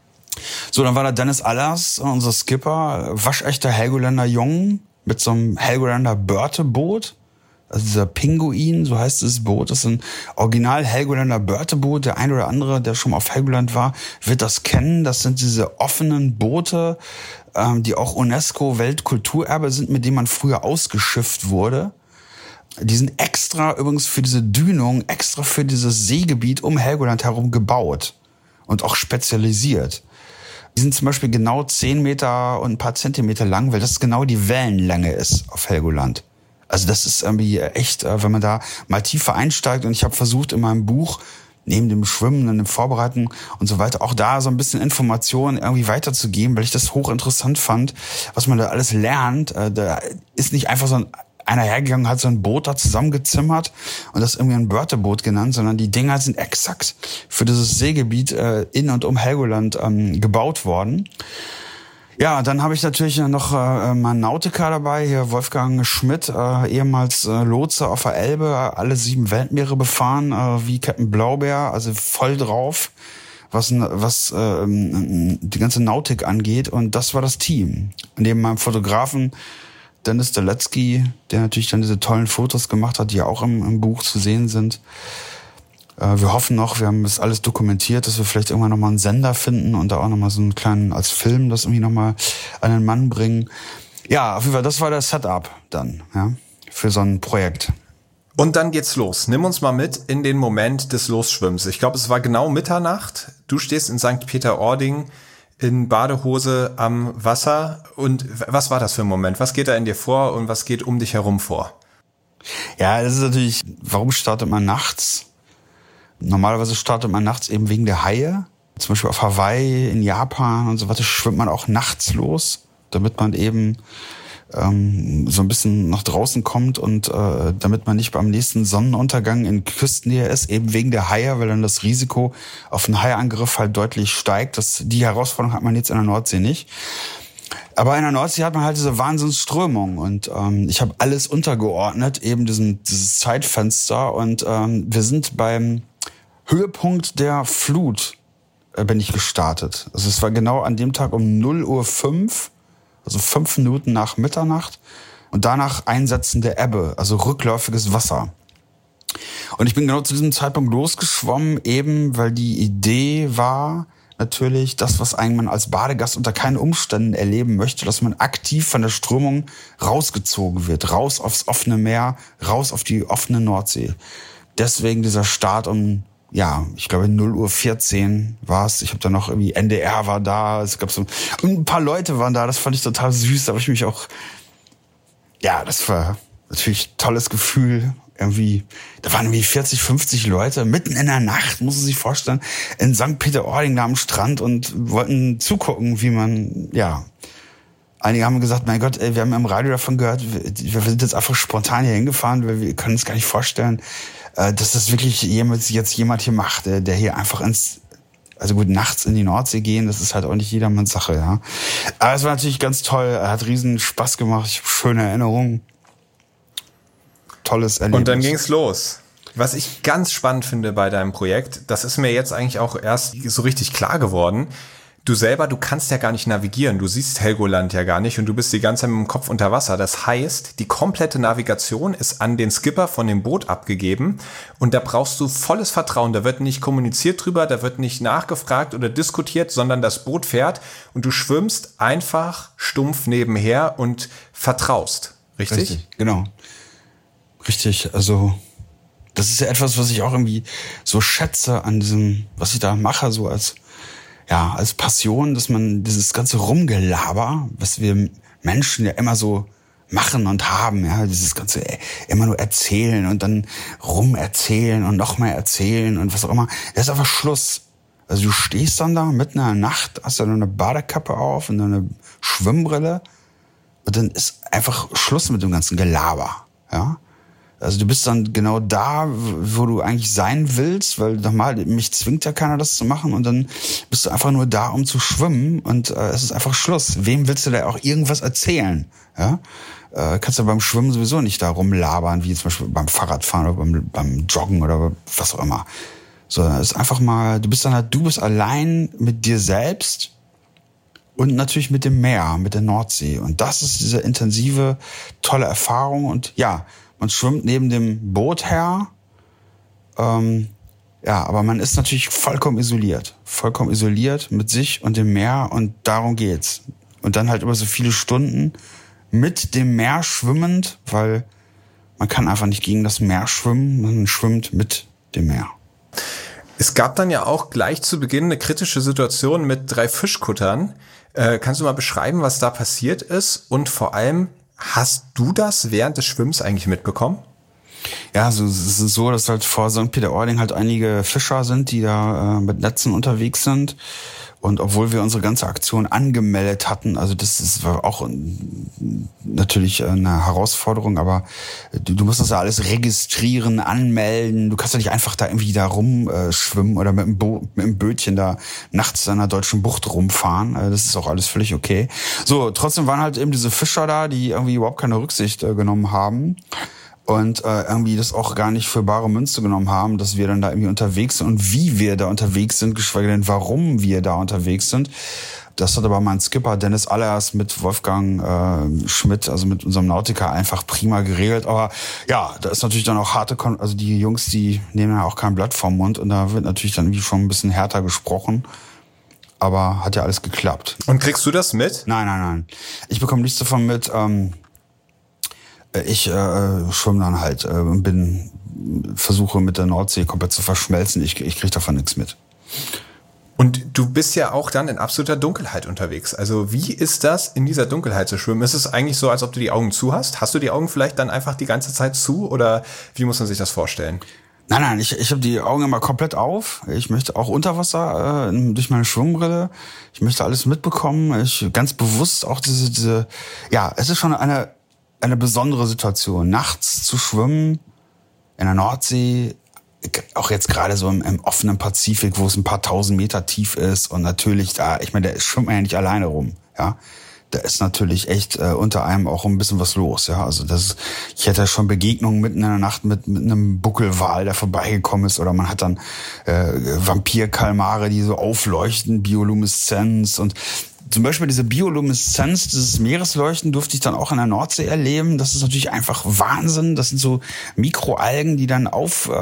So, dann war da Dennis Allers, unser Skipper, waschechter Helgoländer Jung mit so einem Helgoländer Börteboot. Also dieser Pinguin, so heißt das Boot, das ist ein Original Helgoländer Börteboot. Der ein oder andere, der schon mal auf Helgoland war, wird das kennen. Das sind diese offenen Boote, die auch UNESCO-Weltkulturerbe sind, mit denen man früher ausgeschifft wurde. Die sind extra übrigens für diese Dünung, extra für dieses Seegebiet um Helgoland herum gebaut und auch spezialisiert. Die sind zum Beispiel genau 10 Meter und ein paar Zentimeter lang, weil das genau die Wellenlänge ist auf Helgoland. Also das ist irgendwie echt, wenn man da mal tiefer einsteigt, und ich habe versucht in meinem Buch, neben dem Schwimmen und dem Vorbereiten und so weiter, auch da so ein bisschen Informationen irgendwie weiterzugeben, weil ich das hochinteressant fand, was man da alles lernt. Da ist nicht einfach so einer hergegangen, hat so ein Boot da zusammengezimmert und das irgendwie ein Börteboot genannt, sondern die Dinger sind exakt für dieses Seegebiet in und um Helgoland gebaut worden. Ja, dann habe ich natürlich noch meinen Nautiker dabei, hier Wolfgang Schmidt, ehemals Lotse auf der Elbe, alle 7 Weltmeere befahren, wie Captain Blaubeer, also voll drauf, was die ganze Nautik angeht. Und das war das Team. Neben meinem Fotografen Dennis Deletzky, der natürlich dann diese tollen Fotos gemacht hat, die ja auch im Buch zu sehen sind. Wir hoffen noch, wir haben das alles dokumentiert, dass wir vielleicht irgendwann nochmal einen Sender finden und da auch nochmal so einen kleinen, als Film, das irgendwie nochmal an den Mann bringen. Ja, auf jeden Fall, das war das Setup dann, ja, für so ein Projekt. Und dann geht's los. Nimm uns mal mit in den Moment des Losschwimmens. Ich glaube, es war genau Mitternacht. Du stehst in St. Peter-Ording in Badehose am Wasser. Und was war das für ein Moment? Was geht da in dir vor und was geht um dich herum vor? Ja, das ist natürlich, warum startet man nachts? Normalerweise startet man nachts eben wegen der Haie. Zum Beispiel auf Hawaii, in Japan und so weiter schwimmt man auch nachts los, damit man eben so ein bisschen nach draußen kommt und damit man nicht beim nächsten Sonnenuntergang in Küstennähe ist, eben wegen der Haie, weil dann das Risiko auf einen Haiangriff halt deutlich steigt. Die Herausforderung hat man jetzt in der Nordsee nicht. Aber in der Nordsee hat man halt diese Wahnsinnsströmung und ich habe alles untergeordnet, eben dieses Zeitfenster und wir sind beim Höhepunkt der Flut bin ich gestartet. Also es war genau an dem Tag um 0:05 Uhr, also 5 Minuten nach Mitternacht und danach Einsetzen der Ebbe, also rückläufiges Wasser. Und ich bin genau zu diesem Zeitpunkt losgeschwommen, eben weil die Idee war natürlich das, was man als Badegast unter keinen Umständen erleben möchte, dass man aktiv von der Strömung rausgezogen wird, raus aufs offene Meer, raus auf die offene Nordsee. Deswegen dieser Start ich glaube 0:14 Uhr war es. Ich habe da noch irgendwie NDR war da. Es gab und ein paar Leute waren da. Das fand ich total süß. Da habe ich mich auch, das war natürlich ein tolles Gefühl. Irgendwie, da waren irgendwie 40, 50 Leute mitten in der Nacht, muss man sich vorstellen, in St. Peter-Ording da am Strand und wollten zugucken, wie man, Einige haben gesagt, mein Gott, wir haben im Radio davon gehört, wir sind jetzt einfach spontan hier hingefahren, weil wir können uns gar nicht vorstellen, dass das wirklich jetzt jemand hier macht, der hier einfach nachts in die Nordsee gehen, das ist halt auch nicht jedermanns Sache, ja. Aber es war natürlich ganz toll, hat riesen Spaß gemacht, ich habe schöne Erinnerungen. Tolles Erlebnis. Und dann ging's los. Was ich ganz spannend finde bei deinem Projekt, das ist mir jetzt eigentlich auch erst so richtig klar geworden. Du kannst ja gar nicht navigieren. Du siehst Helgoland ja gar nicht und du bist die ganze Zeit mit dem Kopf unter Wasser. Das heißt, die komplette Navigation ist an den Skipper von dem Boot abgegeben und da brauchst du volles Vertrauen. Da wird nicht kommuniziert drüber, da wird nicht nachgefragt oder diskutiert, sondern das Boot fährt und du schwimmst einfach stumpf nebenher und vertraust. Richtig? Genau. Richtig, also das ist ja etwas, was ich auch irgendwie so schätze an diesem, was ich da mache, so als Passion, dass man dieses ganze Rumgelaber, was wir Menschen ja immer so machen und haben, dieses ganze immer nur erzählen und dann rumerzählen und noch mehr erzählen und was auch immer, das ist einfach Schluss. Also du stehst dann da mitten in der Nacht, hast dann eine Badekappe auf und eine Schwimmbrille und dann ist einfach Schluss mit dem ganzen Gelaber, ja. Also du bist dann genau da, wo du eigentlich sein willst, weil nochmal, mich zwingt ja keiner, das zu machen und dann bist du einfach nur da, um zu schwimmen und es ist einfach Schluss. Wem willst du da auch irgendwas erzählen? Ja? Kannst du beim Schwimmen sowieso nicht da rumlabern, wie zum Beispiel beim Fahrradfahren oder beim Joggen oder was auch immer. So, es ist einfach mal, du bist allein mit dir selbst und natürlich mit dem Meer, mit der Nordsee. Und das ist diese intensive, tolle Erfahrung und man schwimmt neben dem Boot her, aber man ist natürlich vollkommen isoliert mit sich und dem Meer und darum geht's. Und dann halt über so viele Stunden mit dem Meer schwimmend, weil man kann einfach nicht gegen das Meer schwimmen, man schwimmt mit dem Meer. Es gab dann ja auch gleich zu Beginn eine kritische Situation mit 3 Fischkuttern. Kannst du mal beschreiben, was da passiert ist und vor allem, hast du das während des Schwimmens eigentlich mitbekommen? Ja, so, es ist so, dass halt vor St. Peter-Ording halt einige Fischer sind, die da mit Netzen unterwegs sind. Und obwohl wir unsere ganze Aktion angemeldet hatten, also war auch natürlich eine Herausforderung, aber du musst das ja alles registrieren, anmelden. Du kannst ja nicht einfach da irgendwie da rumschwimmen oder mit dem Bötchen da nachts in der deutschen Bucht rumfahren. Das ist auch alles völlig okay. So, trotzdem waren halt eben diese Fischer da, die irgendwie überhaupt keine Rücksicht genommen haben. Und irgendwie das auch gar nicht für bare Münze genommen haben, dass wir dann da irgendwie unterwegs sind und wie wir da unterwegs sind, geschweige denn warum wir da unterwegs sind. Das hat aber mein Skipper Dennis Allers mit Wolfgang Schmidt, also mit unserem Nautiker, einfach prima geregelt. Aber ja, da ist natürlich dann auch also die Jungs, die nehmen ja auch kein Blatt vom Mund und da wird natürlich dann wie schon ein bisschen härter gesprochen. Aber hat ja alles geklappt. Und kriegst du das mit? Nein. Ich bekomme nichts davon mit. Ich schwimme dann halt und versuche mit der Nordsee komplett zu verschmelzen. Ich kriege davon nichts mit. Und du bist ja auch dann in absoluter Dunkelheit unterwegs. Also wie ist das, in dieser Dunkelheit zu schwimmen? Ist es eigentlich so, als ob du die Augen zu hast? Hast du die Augen vielleicht dann einfach die ganze Zeit zu? Oder wie muss man sich das vorstellen? Nein, ich habe die Augen immer komplett auf. Ich möchte auch unter Wasser durch meine Schwimmbrille. Ich möchte alles mitbekommen. Ich ganz bewusst auch diese. Ja, es ist schon eine besondere Situation, nachts zu schwimmen in der Nordsee, auch jetzt gerade so im offenen Pazifik, wo es ein paar 1000 Meter tief ist und natürlich da, ich meine, da schwimmt man ja nicht alleine rum, ja. Da ist natürlich echt unter einem auch ein bisschen was los, ja. Also ich hätte schon Begegnungen mitten in der Nacht mit einem Buckelwal, der vorbeigekommen ist, oder man hat dann Vampirkalmare, die so aufleuchten, Biolumineszenz und zum Beispiel diese Biolumineszenz, dieses Meeresleuchten durfte ich dann auch in der Nordsee erleben. Das ist natürlich einfach Wahnsinn. Das sind so Mikroalgen, die dann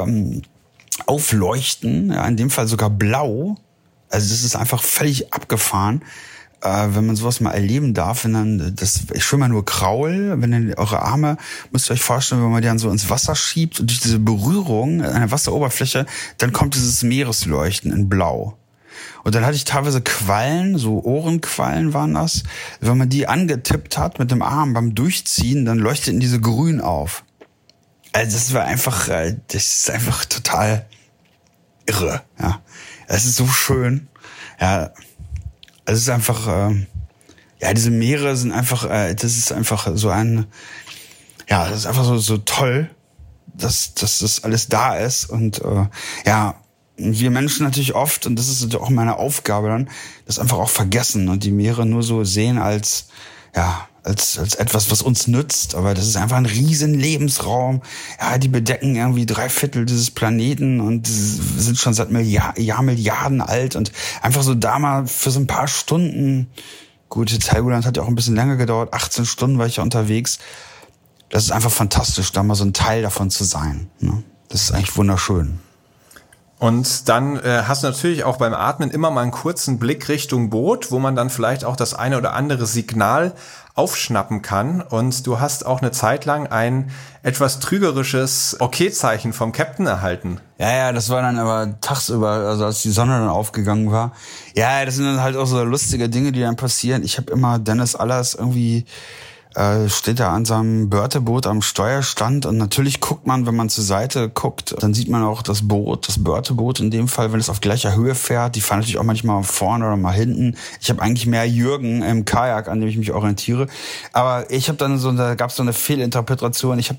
aufleuchten, ja, in dem Fall sogar blau. Also das ist einfach völlig abgefahren, wenn man sowas mal erleben darf. Ich schwimme nur Kraul, wenn dann eure Arme, müsst ihr euch vorstellen, wenn man die dann so ins Wasser schiebt und durch diese Berührung an der Wasseroberfläche, dann kommt dieses Meeresleuchten in blau. Und dann hatte ich teilweise Quallen, so Ohrenquallen waren das. Wenn man die angetippt hat mit dem Arm beim Durchziehen, dann leuchteten diese grün auf. Also das ist einfach total irre, ja. Es ist so schön, ja. Es ist einfach, diese Meere sind einfach, das ist einfach so das ist einfach so toll, dass das alles da ist und wir Menschen natürlich oft, und das ist natürlich auch meine Aufgabe dann, das einfach auch vergessen und die Meere nur so sehen als etwas, was uns nützt. Aber das ist einfach ein riesen Lebensraum. Ja, die bedecken irgendwie 3/4 dieses Planeten und sind schon seit Milliarden alt und einfach so da mal für so ein paar Stunden, gut, jetzt Helgoland hat ja auch ein bisschen länger gedauert, 18 Stunden war ich ja unterwegs. Das ist einfach fantastisch, da mal so ein Teil davon zu sein. Ne? Das ist eigentlich wunderschön. Und dann hast du natürlich auch beim Atmen immer mal einen kurzen Blick Richtung Boot, wo man dann vielleicht auch das eine oder andere Signal aufschnappen kann. Und du hast auch eine Zeit lang ein etwas trügerisches Okay-Zeichen vom Captain erhalten. Ja, das war dann aber tagsüber, also als die Sonne dann aufgegangen war. Ja, das sind dann halt auch so lustige Dinge, die dann passieren. Ich habe immer Dennis Allers irgendwie steht da an seinem Börteboot am Steuerstand und natürlich guckt man, wenn man zur Seite guckt, dann sieht man auch das Börteboot in dem Fall, wenn es auf gleicher Höhe fährt. Die fahren natürlich auch manchmal vorne oder mal hinten. Ich habe eigentlich mehr Jürgen im Kajak, an dem ich mich orientiere. Aber ich habe dann da gab es so eine Fehlinterpretation. Ich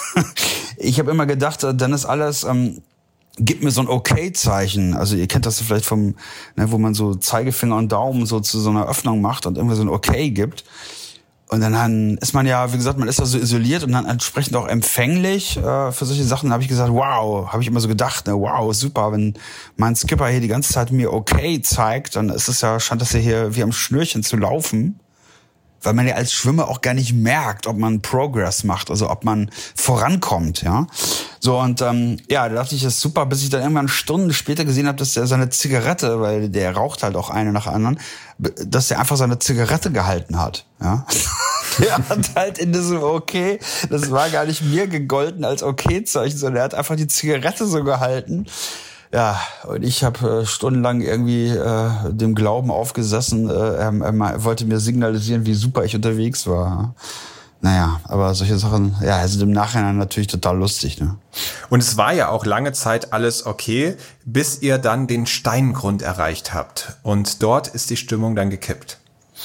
habe immer gedacht, Dennis Allers gib mir so ein Okay-Zeichen. Also ihr kennt das vielleicht wo man so Zeigefinger und Daumen so zu so einer Öffnung macht und irgendwie so ein Okay gibt. Und dann ist man ja, wie gesagt, man ist da so isoliert und dann entsprechend auch empfänglich für solche Sachen. Da habe ich gesagt, wow, habe ich immer so gedacht, ne, wow, super, wenn mein Skipper hier die ganze Zeit mir okay zeigt, dann scheint das ja hier wie am Schnürchen zu laufen. Weil man ja als Schwimmer auch gar nicht merkt, ob man Progress macht, also ob man vorankommt, ja. So, und da dachte ich, das ist super, bis ich dann irgendwann Stunden später gesehen habe, dass der seine Zigarette, weil der raucht halt auch eine nach der anderen, dass der einfach seine Zigarette gehalten hat, ja. Der hat halt in diesem Okay, das war gar nicht mir gegolten als Okay-Zeichen, sondern er hat einfach die Zigarette so gehalten. Ja, und ich habe stundenlang irgendwie dem Glauben aufgesessen, er wollte mir signalisieren, wie super ich unterwegs war. Naja, aber solche Sachen, ja, sind im Nachhinein natürlich total lustig, ne? Und es war ja auch lange Zeit alles okay, bis ihr dann den Steingrund erreicht habt. Und dort ist die Stimmung dann gekippt.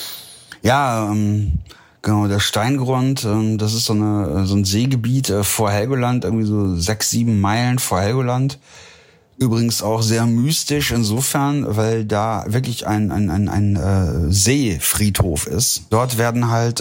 Ja, genau, der Steingrund, das ist so ein Seegebiet vor Helgoland, irgendwie so 6-7 Meilen vor Helgoland. Übrigens auch sehr mystisch insofern, weil da wirklich ein Seefriedhof ist. Dort werden halt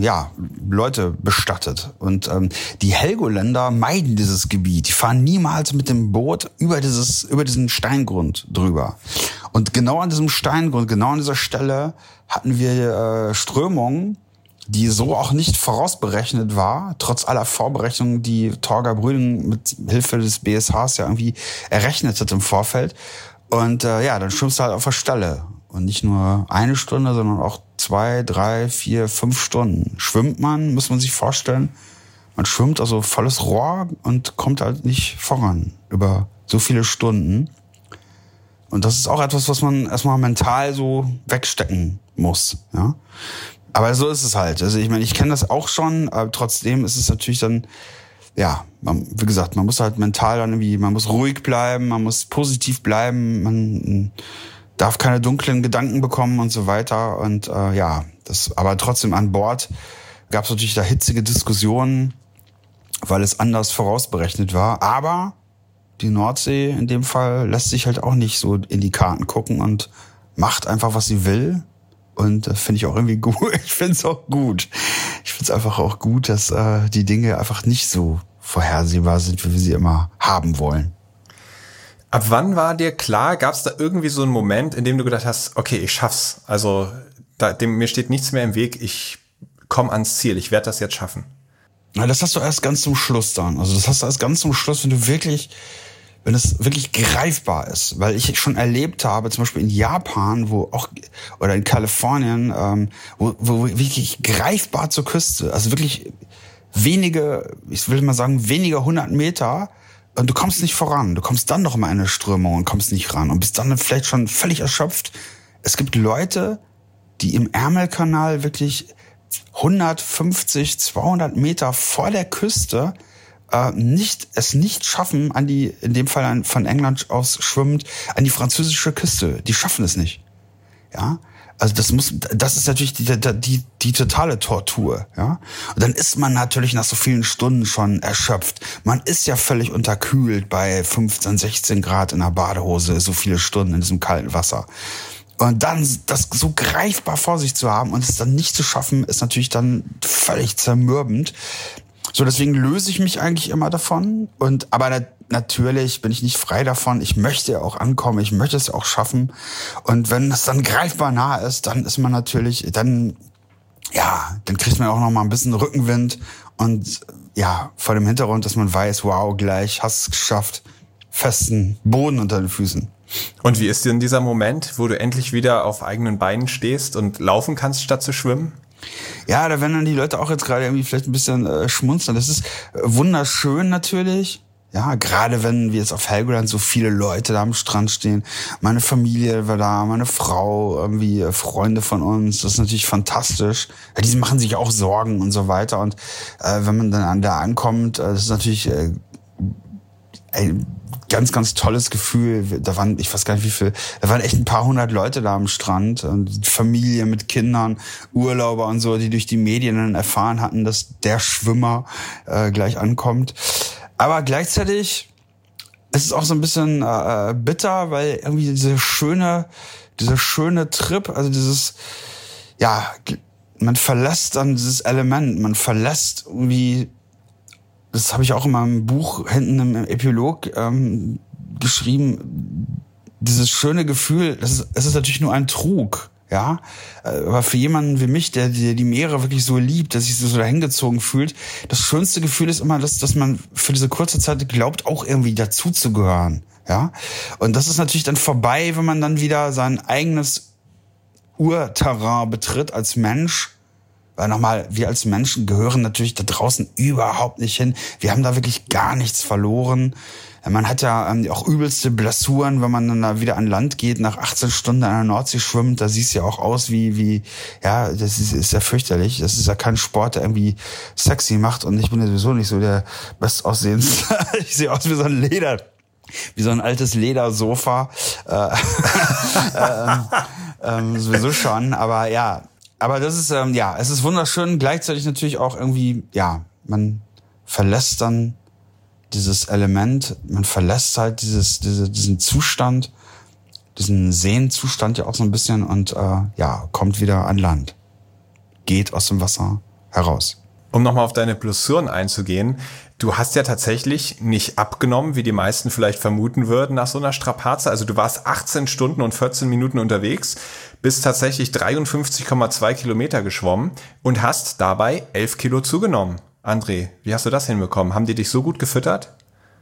Leute bestattet. Und die Helgoländer meiden dieses Gebiet. Die fahren niemals mit dem Boot über diesen Steingrund drüber. Und genau an diesem Steingrund, genau an dieser Stelle hatten wir Strömungen, die so auch nicht vorausberechnet war, trotz aller Vorberechnungen, die Torger Brüning mit Hilfe des BSHs ja irgendwie errechnet hat im Vorfeld. Und dann schwimmst du halt auf der Stelle. Und nicht nur 1 Stunde, sondern auch 2, 3, 4, 5 Stunden. Schwimmt man, muss man sich vorstellen. Man schwimmt also volles Rohr und kommt halt nicht voran über so viele Stunden. Und das ist auch etwas, was man erstmal mental so wegstecken muss, ja. Aber so ist es halt. Also ich meine, ich kenne das auch schon, aber trotzdem ist es natürlich dann, ja, wie gesagt, man muss halt mental dann irgendwie, man muss ruhig bleiben, man muss positiv bleiben, man darf keine dunklen Gedanken bekommen und so weiter. Und aber trotzdem an Bord gab es natürlich da hitzige Diskussionen, weil es anders vorausberechnet war. Aber die Nordsee in dem Fall lässt sich halt auch nicht so in die Karten gucken und macht einfach, was sie will. Und das finde ich auch irgendwie gut. Ich finde es auch gut. Ich finde es einfach auch gut, dass die Dinge einfach nicht so vorhersehbar sind, wie wir sie immer haben wollen. Ab wann war dir klar, gab es da irgendwie so einen Moment, in dem du gedacht hast, okay, ich schaff's. Also mir steht nichts mehr im Weg, ich komme ans Ziel, ich werde das jetzt schaffen. Na, das hast du erst ganz zum Schluss dann. Also das hast du erst ganz zum Schluss, wenn es wirklich greifbar ist, weil ich schon erlebt habe, zum Beispiel in Japan, oder in Kalifornien, wo wirklich greifbar zur Küste, also wirklich weniger 100 Meter, und du kommst nicht voran, du kommst dann noch mal in eine Strömung und kommst nicht ran und bist dann vielleicht schon völlig erschöpft. Es gibt Leute, die im Ärmelkanal wirklich 150, 200 Meter vor der Küste es nicht schaffen, in dem Fall von England aus schwimmend, an die französische Küste. Die schaffen es nicht. Ja, also das ist natürlich die totale Tortur. Ja, und dann ist man natürlich nach so vielen Stunden schon erschöpft. Man ist ja völlig unterkühlt bei 15, 16 Grad in der Badehose, so viele Stunden in diesem kalten Wasser. Und dann das so greifbar vor sich zu haben und es dann nicht zu schaffen, ist natürlich dann völlig zermürbend. So, deswegen löse ich mich eigentlich immer davon. Aber natürlich bin ich nicht frei davon. Ich möchte ja auch ankommen. Ich möchte es ja auch schaffen. Und wenn es dann greifbar nah ist, dann ist man natürlich, dann kriegt man auch noch mal ein bisschen Rückenwind. Und ja, vor dem Hintergrund, dass man weiß, wow, gleich hast du es geschafft. Festen Boden unter den Füßen. Und wie ist denn dieser Moment, wo du endlich wieder auf eigenen Beinen stehst und laufen kannst, statt zu schwimmen? Ja, da werden dann die Leute auch jetzt gerade irgendwie vielleicht ein bisschen schmunzeln. Das ist wunderschön natürlich. Ja, gerade wenn wir jetzt auf Helgoland so viele Leute da am Strand stehen. Meine Familie war da, meine Frau, irgendwie Freunde von uns. Das ist natürlich fantastisch. Ja, die machen sich auch Sorgen und so weiter. Und wenn man dann da ankommt, das ist natürlich ein ganz, ganz tolles Gefühl. Da waren, ich weiß gar nicht wie viel, da waren echt ein paar hundert Leute da am Strand. Und Familie mit Kindern, Urlauber und so, die durch die Medien dann erfahren hatten, dass der Schwimmer gleich ankommt. Aber gleichzeitig ist es auch so ein bisschen bitter, weil irgendwie dieser schöne Trip, also man verlässt dann dieses Element, man verlässt irgendwie. Das habe ich auch in meinem Buch hinten im Epilog geschrieben. Dieses schöne Gefühl, es ist natürlich nur ein Trug, ja. Aber für jemanden wie mich, der die Meere wirklich so liebt, der sich so dahingezogen fühlt, das schönste Gefühl ist immer, dass man für diese kurze Zeit glaubt, auch irgendwie dazuzugehören, ja. Und das ist natürlich dann vorbei, wenn man dann wieder sein eigenes Urterrain betritt als Mensch. Weil nochmal, wir als Menschen gehören natürlich da draußen überhaupt nicht hin. Wir haben da wirklich gar nichts verloren. Man hat ja auch übelste Blessuren, wenn man dann da wieder an Land geht, nach 18 Stunden an der Nordsee schwimmt. Da sieht es ja auch aus wie, ja, das ist ja fürchterlich. Das ist ja kein Sport, der irgendwie sexy macht. Und ich bin ja sowieso nicht so der Bestaussehendste. Ich sehe aus wie so ein altes Ledersofa. Sowieso schon, aber ja. Aber das ist, es ist wunderschön. Gleichzeitig natürlich auch irgendwie, ja, man verlässt dann dieses Element, man verlässt halt diesen Zustand, diesen Seenzustand ja auch so ein bisschen und kommt wieder an Land. Geht aus dem Wasser heraus. Um nochmal auf deine Blessuren einzugehen, du hast ja tatsächlich nicht abgenommen, wie die meisten vielleicht vermuten würden nach so einer Strapaze. Also du warst 18 Stunden und 14 Minuten unterwegs, bist tatsächlich 53,2 Kilometer geschwommen und hast dabei 11 Kilo zugenommen. André, wie hast du das hinbekommen? Haben die dich so gut gefüttert?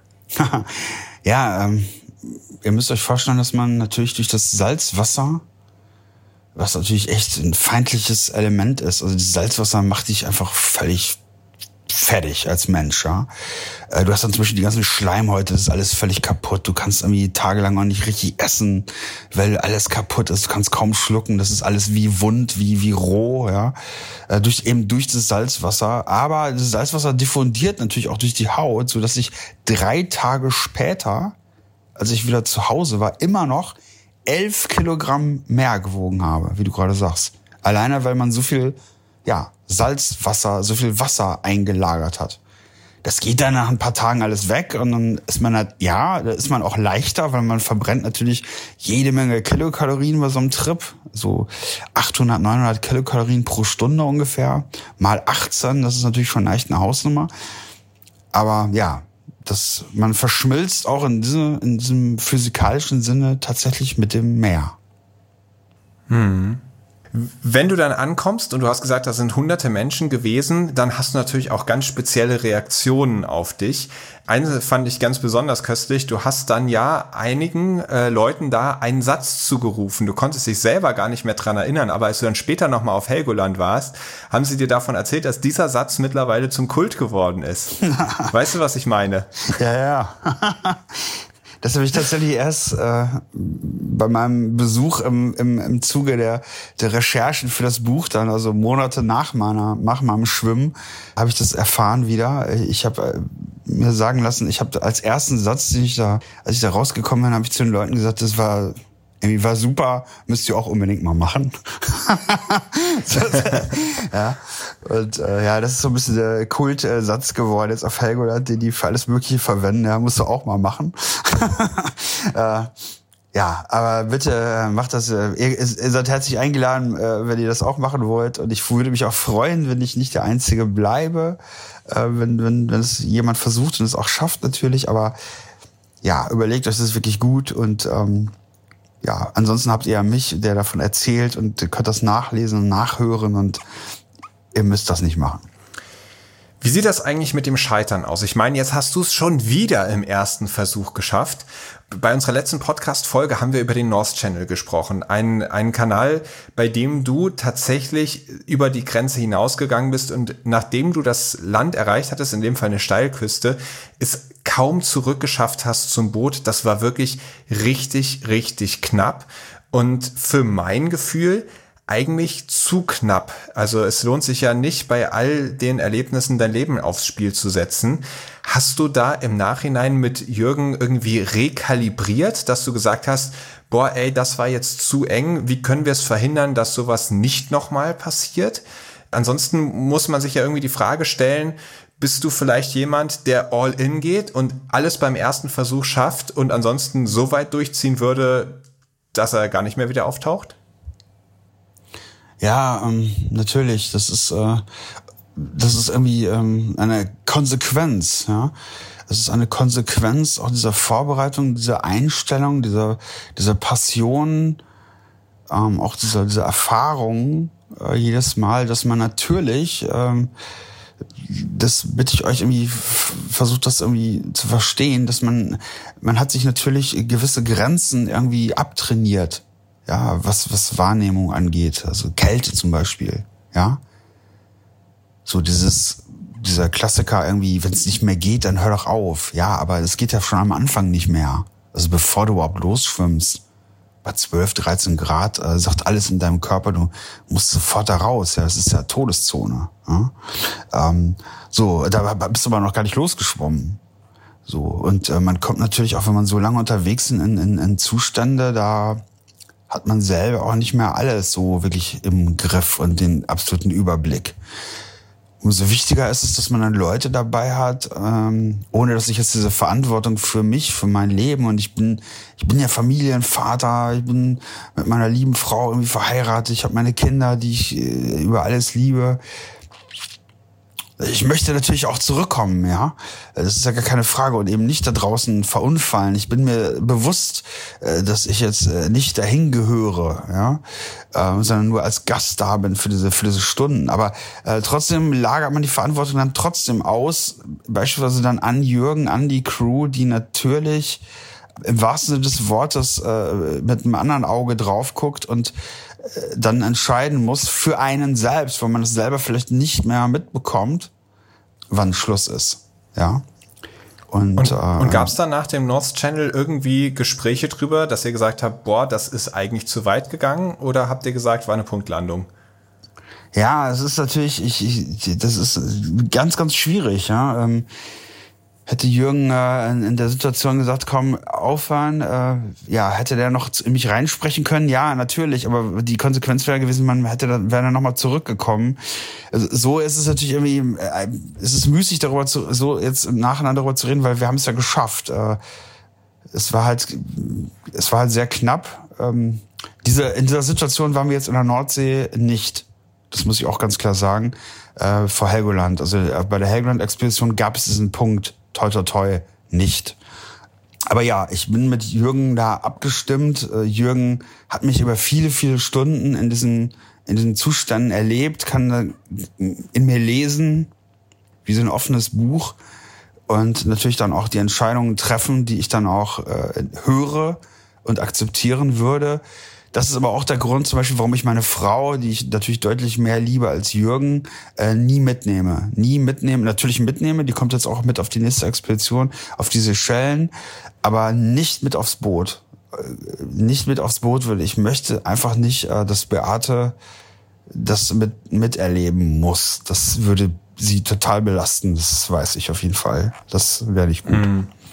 Ja, ihr müsst euch vorstellen, dass man natürlich durch das Salzwasser, was natürlich echt ein feindliches Element ist, also das Salzwasser macht dich einfach völlig fertig als Mensch, ja. Du hast dann zum Beispiel die ganzen Schleimhäute, das ist alles völlig kaputt. Du kannst irgendwie tagelang auch nicht richtig essen, weil alles kaputt ist. Du kannst kaum schlucken. Das ist alles wie wund, wie roh, ja. Durch das Salzwasser. Aber das Salzwasser diffundiert natürlich auch durch die Haut, so dass ich 3 Tage später, als ich wieder zu Hause war, immer noch 11 Kilogramm mehr gewogen habe, wie du gerade sagst. Alleine, weil man so viel, Salzwasser, so viel Wasser eingelagert hat. Das geht dann nach ein paar Tagen alles weg und dann ist man halt, da ist man auch leichter, weil man verbrennt natürlich jede Menge Kilokalorien bei so einem Trip. So 800, 900 Kilokalorien pro Stunde ungefähr. Mal 18, das ist natürlich schon leicht eine Hausnummer. Aber ja, man verschmilzt auch in diesem physikalischen Sinne tatsächlich mit dem Meer. Wenn du dann ankommst und du hast gesagt, da sind hunderte Menschen gewesen, dann hast du natürlich auch ganz spezielle Reaktionen auf dich. Eine fand ich ganz besonders köstlich. Du hast dann ja einigen Leuten da einen Satz zugerufen. Du konntest dich selber gar nicht mehr dran erinnern, aber als du dann später nochmal auf Helgoland warst, haben sie dir davon erzählt, dass dieser Satz mittlerweile zum Kult geworden ist. Weißt du, was ich meine? Ja. Das habe ich tatsächlich erst bei meinem Besuch im Zuge der Recherchen für das Buch dann, also Monate nach meinem Schwimmen, habe ich das erfahren wieder. Ich habe mir sagen lassen, ich habe als ersten Satz, als ich da rausgekommen bin, habe ich zu den Leuten gesagt, das war super, müsst ihr auch unbedingt mal machen. Ja. Und das ist so ein bisschen der Kultsatz geworden jetzt auf Helgoland, den die für alles Mögliche verwenden. Ja, musst du auch mal machen. Aber bitte macht das. Ihr seid herzlich eingeladen, wenn ihr das auch machen wollt. Und ich würde mich auch freuen, wenn ich nicht der Einzige bleibe, wenn es jemand versucht und es auch schafft natürlich. Aber ja, überlegt euch, das ist wirklich gut und ansonsten habt ihr ja mich, der davon erzählt und ihr könnt das nachlesen und nachhören und ihr müsst das nicht machen. Wie sieht das eigentlich mit dem Scheitern aus? Ich meine, jetzt hast du es schon wieder im ersten Versuch geschafft. Bei unserer letzten Podcast-Folge haben wir über den North Channel gesprochen. Einen Kanal, bei dem du tatsächlich über die Grenze hinausgegangen bist und nachdem du das Land erreicht hattest, in dem Fall eine Steilküste, es kaum zurückgeschafft hast zum Boot. Das war wirklich richtig, richtig knapp. Und für mein Gefühl eigentlich zu knapp. Also es lohnt sich ja nicht, bei all den Erlebnissen dein Leben aufs Spiel zu setzen. Hast du da im Nachhinein mit Jürgen irgendwie rekalibriert, dass du gesagt hast, das war jetzt zu eng, wie können wir es verhindern, dass sowas nicht nochmal passiert? Ansonsten muss man sich ja irgendwie die Frage stellen, bist du vielleicht jemand, der all in geht und alles beim ersten Versuch schafft und ansonsten so weit durchziehen würde, dass er gar nicht mehr wieder auftaucht? Ja, natürlich. Das ist irgendwie eine Konsequenz. Ja, es ist eine Konsequenz auch dieser Vorbereitung, dieser Einstellung, dieser Passion, auch dieser Erfahrung jedes Mal, dass man natürlich, das bitte ich euch irgendwie, versucht das irgendwie zu verstehen, dass man hat sich natürlich gewisse Grenzen irgendwie abtrainiert. Ja, was Wahrnehmung angeht, also Kälte zum Beispiel, ja. So dieser Klassiker irgendwie, wenn es nicht mehr geht, dann hör doch auf. Ja, aber es geht ja schon am Anfang nicht mehr. Also bevor du überhaupt losschwimmst, bei 12, 13 Grad, sagt alles in deinem Körper, du musst sofort da raus. Ja, das ist ja Todeszone. Ja? So, da bist du aber noch gar nicht losgeschwommen. So, und man kommt natürlich auch, wenn man so lange unterwegs ist, in Zustände, da hat man selber auch nicht mehr alles so wirklich im Griff und den absoluten Überblick. Umso wichtiger ist es, dass man dann Leute dabei hat, ohne dass ich jetzt diese Verantwortung für mich, für mein Leben, und ich bin ja Familienvater, ich bin mit meiner lieben Frau irgendwie verheiratet, ich habe meine Kinder, die ich über alles liebe. Ich möchte natürlich auch zurückkommen, ja. Das ist ja gar keine Frage, und eben nicht da draußen verunfallen. Ich bin mir bewusst, dass ich jetzt nicht dahin gehöre, ja, sondern nur als Gast da bin für diese Stunden. Aber trotzdem lagert man die Verantwortung dann trotzdem aus, beispielsweise dann an Jürgen, an die Crew, die natürlich im wahrsten Sinne des Wortes mit einem anderen Auge drauf guckt und dann entscheiden muss für einen selbst, weil man es selber vielleicht nicht mehr mitbekommt, wann Schluss ist. Ja. Und gab es dann nach dem North Channel irgendwie Gespräche drüber, dass ihr gesagt habt, boah, das ist eigentlich zu weit gegangen, oder habt ihr gesagt, war eine Punktlandung? Ja, es ist natürlich, das ist ganz, ganz schwierig, ja. Hätte Jürgen in der Situation gesagt, komm, aufhören, hätte der noch in mich reinsprechen können? Ja, natürlich, aber die Konsequenz wäre gewesen, wäre dann nochmal zurückgekommen. Also, so ist es natürlich irgendwie, es ist müßig so jetzt im Nachhinein darüber zu reden, weil wir haben es ja geschafft. Es war halt sehr knapp. In dieser Situation waren wir jetzt in der Nordsee nicht. Das muss ich auch ganz klar sagen, vor Helgoland. Also bei der Helgoland-Expedition gab es diesen Punkt, toi, toi, toi, nicht. Aber ja, ich bin mit Jürgen da abgestimmt. Jürgen hat mich über viele, viele Stunden in diesen Zuständen erlebt, kann in mir lesen, wie so ein offenes Buch, und natürlich dann auch die Entscheidungen treffen, die ich dann auch höre und akzeptieren würde. Das ist aber auch der Grund zum Beispiel, warum ich meine Frau, die ich natürlich deutlich mehr liebe als Jürgen, nie mitnehme. Natürlich mitnehme, die kommt jetzt auch mit auf die nächste Expedition, auf die Seychellen, aber nicht mit aufs Boot. Nicht mit aufs Boot würde. Ich möchte einfach nicht, dass Beate das miterleben muss. Das würde sie total belasten, das weiß ich auf jeden Fall. Das wäre nicht gut.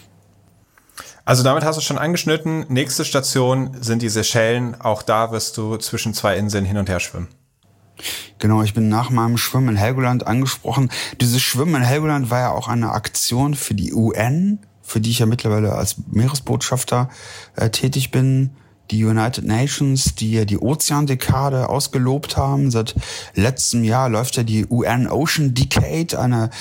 Also damit hast du schon angeschnitten. Nächste Station sind die Seychellen. Auch da wirst du zwischen zwei Inseln hin und her schwimmen. Genau, ich bin nach meinem Schwimmen in Helgoland angesprochen. Dieses Schwimmen in Helgoland war ja auch eine Aktion für die UN, für die ich ja mittlerweile als Meeresbotschafter tätig bin. Die United Nations, die ja die Ozeandekade ausgelobt haben. Seit letztem Jahr läuft ja die UN Ocean Decade, eine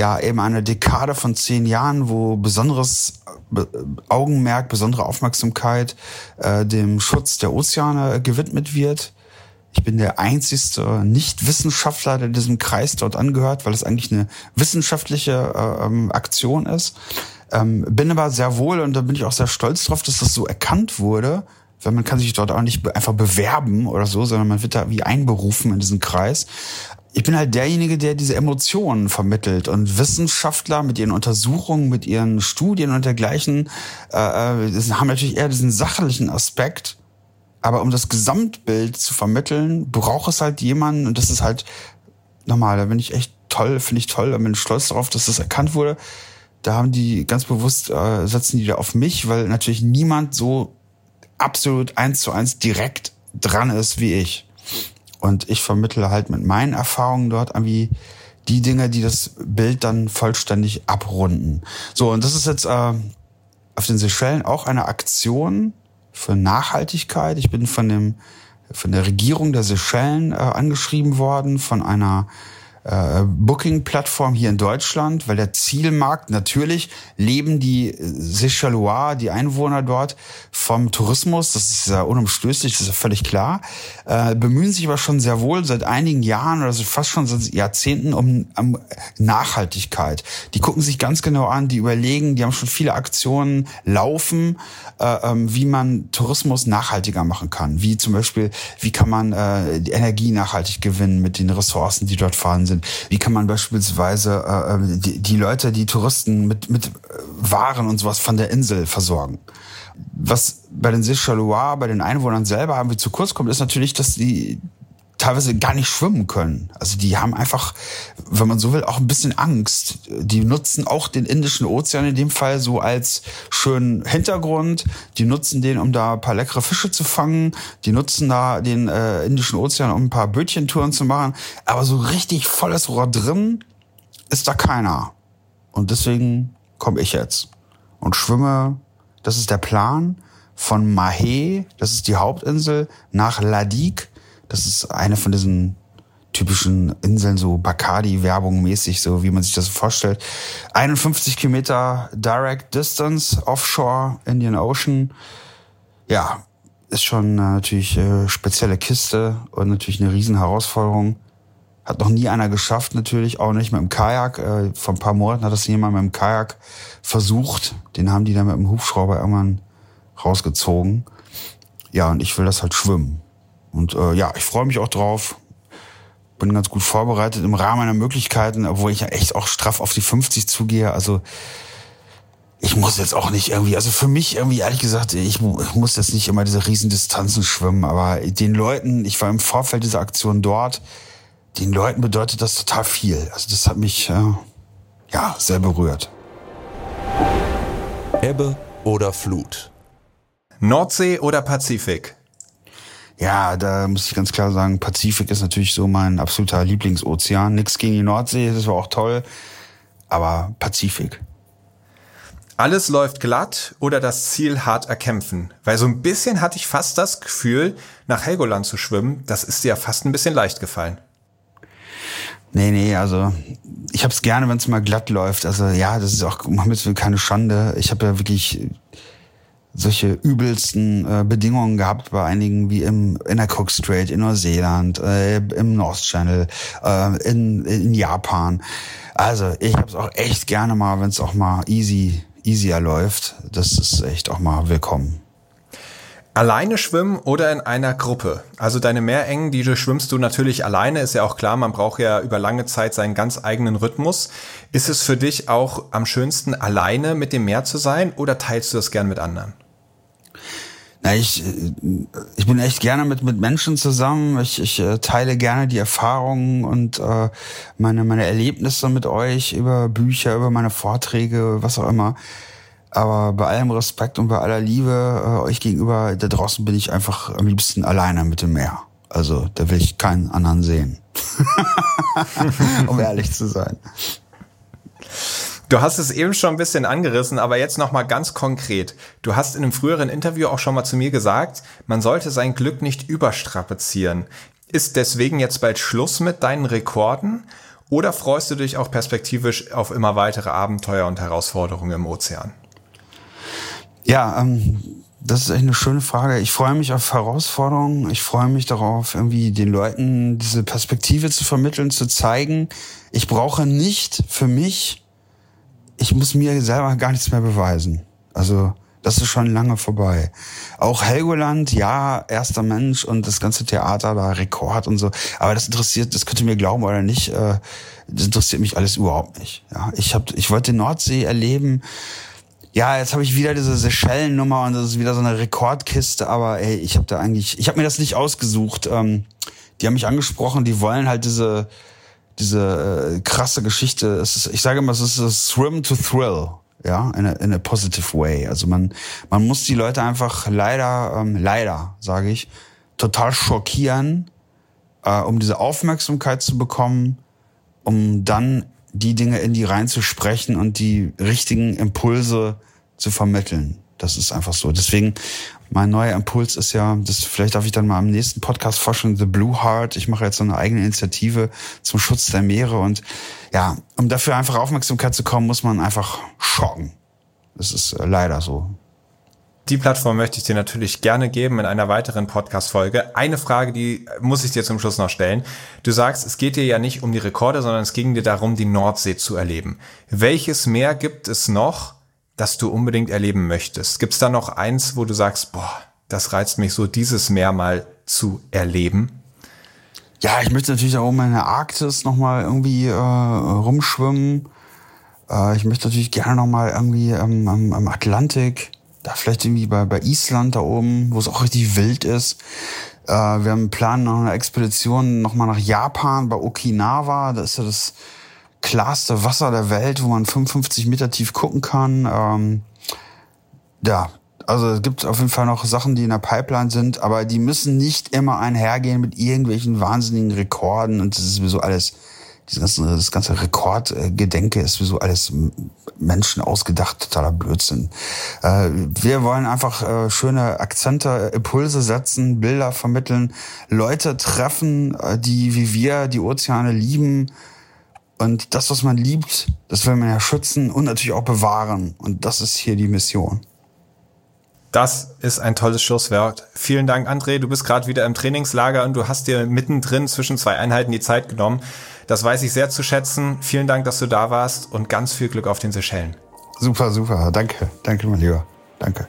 Dekade von 10 Jahren, wo besonderes Augenmerk, besondere Aufmerksamkeit dem Schutz der Ozeane gewidmet wird. Ich bin der einzigste Nicht-Wissenschaftler, der diesem Kreis dort angehört, weil es eigentlich eine wissenschaftliche Aktion ist. Bin aber sehr wohl, und da bin ich auch sehr stolz drauf, dass das so erkannt wurde, weil man kann sich dort auch nicht einfach bewerben oder so, sondern man wird da wie einberufen in diesen Kreis. Ich bin halt derjenige, der diese Emotionen vermittelt, und Wissenschaftler mit ihren Untersuchungen, mit ihren Studien und dergleichen haben natürlich eher diesen sachlichen Aspekt. Aber um das Gesamtbild zu vermitteln, braucht es halt jemanden, und das ist halt normal, da bin ich echt toll, finde ich toll, da bin ich stolz darauf, dass das erkannt wurde. Da haben die ganz bewusst, setzen die da auf mich, weil natürlich niemand so absolut 1:1 direkt dran ist wie ich. Und ich vermittle halt mit meinen Erfahrungen dort irgendwie die Dinge, die das Bild dann vollständig abrunden. So, und das ist jetzt auf den Seychellen auch eine Aktion für Nachhaltigkeit. Ich bin von der Regierung der Seychellen angeschrieben worden, von einer Booking-Plattform hier in Deutschland, weil der Zielmarkt, natürlich leben die Seychellois, die Einwohner dort, vom Tourismus, das ist ja unumstößlich, das ist ja völlig klar, bemühen sich aber schon sehr wohl seit einigen Jahren oder fast schon seit Jahrzehnten um Nachhaltigkeit. Die gucken sich ganz genau an, die überlegen, die haben schon viele Aktionen laufen, wie man Tourismus nachhaltiger machen kann, wie zum Beispiel, wie kann man die Energie nachhaltig gewinnen mit den Ressourcen, die dort vorhanden sind. sind. Wie kann man beispielsweise die Leute, die Touristen mit Waren und sowas von der Insel versorgen? Was bei den Seychellois, bei den Einwohnern selber irgendwie zu kurz kommt, ist natürlich, dass die teilweise gar nicht schwimmen können. Also die haben einfach, wenn man so will, auch ein bisschen Angst. Die nutzen auch den Indischen Ozean in dem Fall so als schönen Hintergrund. Die nutzen den, um da ein paar leckere Fische zu fangen. Die nutzen da den Indischen Ozean, um ein paar Bötchentouren zu machen. Aber so richtig volles Rohr drin ist da keiner. Und deswegen komme ich jetzt und schwimme, das ist der Plan, von Mahé, das ist die Hauptinsel, nach Ladik. Das ist eine von diesen typischen Inseln, so Bacardi-Werbung mäßig, so wie man sich das vorstellt. 51 Kilometer Direct Distance, Offshore, Indian Ocean. Ja, ist schon natürlich spezielle Kiste und natürlich eine riesen Herausforderung. Hat noch nie einer geschafft, natürlich, auch nicht mit dem Kajak. Vor ein paar Monaten hat das jemand mit dem Kajak versucht. Den haben die dann mit dem Hubschrauber irgendwann rausgezogen. Ja, und ich will das halt schwimmen. Und ich freue mich auch drauf. Bin ganz gut vorbereitet im Rahmen meiner Möglichkeiten, obwohl ich ja echt auch straff auf die 50 zugehe. Also ich muss jetzt auch nicht irgendwie, also für mich irgendwie ehrlich gesagt, ich muss jetzt nicht immer diese Riesendistanzen schwimmen, aber den Leuten, ich war im Vorfeld dieser Aktion dort, den Leuten bedeutet das total viel. Also das hat mich sehr berührt. Ebbe oder Flut? Nordsee oder Pazifik? Ja, da muss ich ganz klar sagen, Pazifik ist natürlich so mein absoluter Lieblingsozean. Nix gegen die Nordsee, das war auch toll, aber Pazifik. Alles läuft glatt oder das Ziel hart erkämpfen? Weil so ein bisschen hatte ich fast das Gefühl, nach Helgoland zu schwimmen, das ist dir ja fast ein bisschen leicht gefallen. Nee, also ich hab's gerne, wenn es mal glatt läuft. Also ja, das ist auch, machen wir jetzt keine Schande. Ich habe ja wirklich solche übelsten Bedingungen gehabt bei einigen, wie in der Cook Strait, in Neuseeland, im North Channel, in Japan. Also ich hab's auch echt gerne mal, wenn es auch mal easier läuft. Das ist echt auch mal willkommen. Alleine schwimmen oder in einer Gruppe? Also deine Meerengen, die schwimmst du natürlich alleine, ist ja auch klar, man braucht ja über lange Zeit seinen ganz eigenen Rhythmus. Ist es für dich auch am schönsten, alleine mit dem Meer zu sein oder teilst du das gern mit anderen? Na, ich bin echt gerne mit Menschen zusammen. Ich teile gerne die Erfahrungen und meine Erlebnisse mit euch über Bücher, über meine Vorträge, was auch immer. Aber bei allem Respekt und bei aller Liebe euch gegenüber, da draußen bin ich einfach am liebsten alleine mit dem Meer. Also da will ich keinen anderen sehen. Um ehrlich zu sein. Du hast es eben schon ein bisschen angerissen, aber jetzt nochmal ganz konkret. Du hast in einem früheren Interview auch schon mal zu mir gesagt, man sollte sein Glück nicht überstrapazieren. Ist deswegen jetzt bald Schluss mit deinen Rekorden? Oder freust du dich auch perspektivisch auf immer weitere Abenteuer und Herausforderungen im Ozean? Ja, das ist echt eine schöne Frage. Ich freue mich auf Herausforderungen. Ich freue mich darauf, irgendwie den Leuten diese Perspektive zu vermitteln, zu zeigen. Ich brauche nicht für mich, ich muss mir selber gar nichts mehr beweisen. Also das ist schon lange vorbei. Auch Helgoland, ja, erster Mensch und das ganze Theater, da Rekord und so. Aber das könnt ihr mir glauben oder nicht, das interessiert mich alles überhaupt nicht. Ja, ich wollte die Nordsee erleben. Ja, jetzt habe ich wieder diese Seychellen-Nummer und das ist wieder so eine Rekordkiste, aber ey, ich habe mir das nicht ausgesucht. Die haben mich angesprochen, die wollen halt diese krasse Geschichte. Ich sage immer, es ist a swim to thrill, ja, in a positive way. Also man muss die Leute einfach leider, sage ich, total schockieren, um diese Aufmerksamkeit zu bekommen, um dann die Dinge in die reinzusprechen und die richtigen Impulse zu vermitteln. Das ist einfach so. Deswegen, mein neuer Impuls ist ja, vielleicht darf ich dann mal im nächsten Podcast vorstellen, The Blue Heart. Ich mache jetzt so eine eigene Initiative zum Schutz der Meere und ja, um dafür einfach Aufmerksamkeit zu kommen, muss man einfach schocken. Das ist leider so. Die Plattform möchte ich dir natürlich gerne geben in einer weiteren Podcast-Folge. Eine Frage, die muss ich dir zum Schluss noch stellen. Du sagst, es geht dir ja nicht um die Rekorde, sondern es ging dir darum, die Nordsee zu erleben. Welches Meer gibt es noch, das du unbedingt erleben möchtest? Gibt es da noch eins, wo du sagst, boah, das reizt mich so, dieses Meer mal zu erleben? Ja, ich möchte natürlich auch mal in der Arktis nochmal irgendwie rumschwimmen. Ich möchte natürlich gerne nochmal irgendwie am Atlantik, da vielleicht irgendwie bei Island da oben, wo es auch richtig wild ist. Wir haben einen Plan nach einer Expedition nochmal nach Japan, bei Okinawa. Da ist ja das klarste Wasser der Welt, wo man 55 Meter tief gucken kann. Ja, also es gibt auf jeden Fall noch Sachen, die in der Pipeline sind, aber die müssen nicht immer einhergehen mit irgendwelchen wahnsinnigen Rekorden. Und das ist sowieso alles, das ganze Rekordgedenke ist sowieso alles Menschen ausgedacht, totaler Blödsinn. Wir wollen einfach schöne Akzente, Impulse setzen, Bilder vermitteln, Leute treffen, die wie wir die Ozeane lieben. Und das, was man liebt, das will man ja schützen und natürlich auch bewahren. Und das ist hier die Mission. Das ist ein tolles Schlusswort. Vielen Dank, André. Du bist gerade wieder im Trainingslager und du hast dir mittendrin zwischen 2 Einheiten die Zeit genommen. Das weiß ich sehr zu schätzen. Vielen Dank, dass du da warst und ganz viel Glück auf den Seychellen. Super, super. Danke. Danke, mein Lieber. Danke.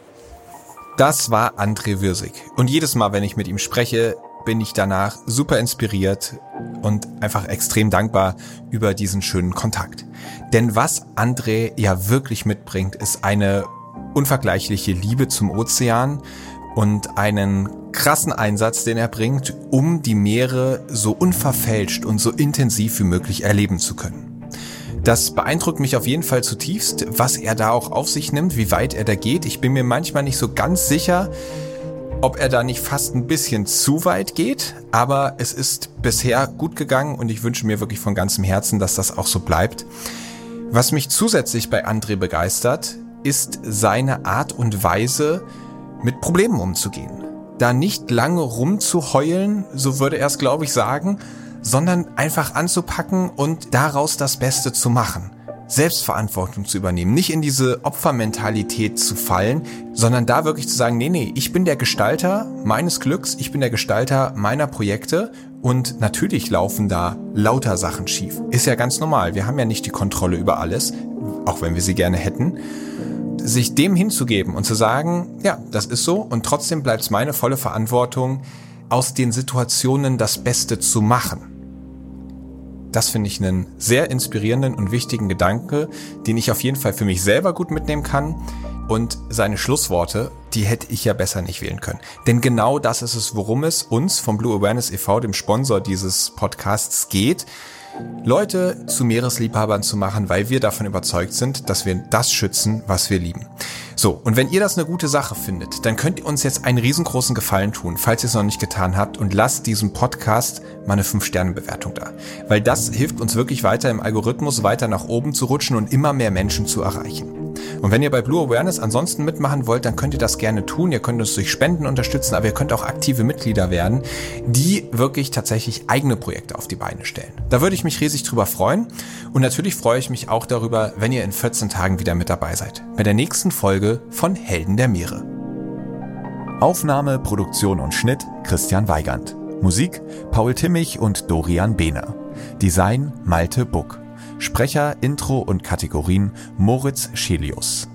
Das war André Würsig. Und jedes Mal, wenn ich mit ihm spreche, bin ich danach super inspiriert und einfach extrem dankbar über diesen schönen Kontakt. Denn was André ja wirklich mitbringt, ist eine unvergleichliche Liebe zum Ozean und einen krassen Einsatz, den er bringt, um die Meere so unverfälscht und so intensiv wie möglich erleben zu können. Das beeindruckt mich auf jeden Fall zutiefst, was er da auch auf sich nimmt, wie weit er da geht. Ich bin mir manchmal nicht so ganz sicher, ob er da nicht fast ein bisschen zu weit geht, aber es ist bisher gut gegangen und ich wünsche mir wirklich von ganzem Herzen, dass das auch so bleibt. Was mich zusätzlich bei André begeistert, ist seine Art und Weise, mit Problemen umzugehen. Da nicht lange rumzuheulen, so würde er es, glaube ich, sagen, sondern einfach anzupacken und daraus das Beste zu machen. Selbstverantwortung zu übernehmen, nicht in diese Opfermentalität zu fallen, sondern da wirklich zu sagen, nee, ich bin der Gestalter meines Glücks, ich bin der Gestalter meiner Projekte und natürlich laufen da lauter Sachen schief. Ist ja ganz normal, wir haben ja nicht die Kontrolle über alles, auch wenn wir sie gerne hätten. Sich dem hinzugeben und zu sagen, ja, das ist so und trotzdem bleibt es meine volle Verantwortung, aus den Situationen das Beste zu machen. Das finde ich einen sehr inspirierenden und wichtigen Gedanke, den ich auf jeden Fall für mich selber gut mitnehmen kann. Und seine Schlussworte, die hätte ich ja besser nicht wählen können. Denn genau das ist es, worum es uns vom Blue Awareness e.V., dem Sponsor dieses Podcasts, geht. Leute zu Meeresliebhabern zu machen, weil wir davon überzeugt sind, dass wir das schützen, was wir lieben. So, und wenn ihr das eine gute Sache findet, dann könnt ihr uns jetzt einen riesengroßen Gefallen tun, falls ihr es noch nicht getan habt, und lasst diesem Podcast mal eine 5-Sterne-Bewertung da. Weil das hilft uns wirklich weiter im Algorithmus weiter nach oben zu rutschen und immer mehr Menschen zu erreichen. Und wenn ihr bei Blue Awareness ansonsten mitmachen wollt, dann könnt ihr das gerne tun. Ihr könnt uns durch Spenden unterstützen, aber ihr könnt auch aktive Mitglieder werden, die wirklich tatsächlich eigene Projekte auf die Beine stellen. Da würde ich mich riesig drüber freuen. Und natürlich freue ich mich auch darüber, wenn ihr in 14 Tagen wieder mit dabei seid. Bei der nächsten Folge von Helden der Meere. Aufnahme, Produktion und Schnitt Christian Weigand. Musik Paul Timmich und Dorian Behner. Design Malte Buck. Sprecher, Intro und Kategorien Moritz Schelius.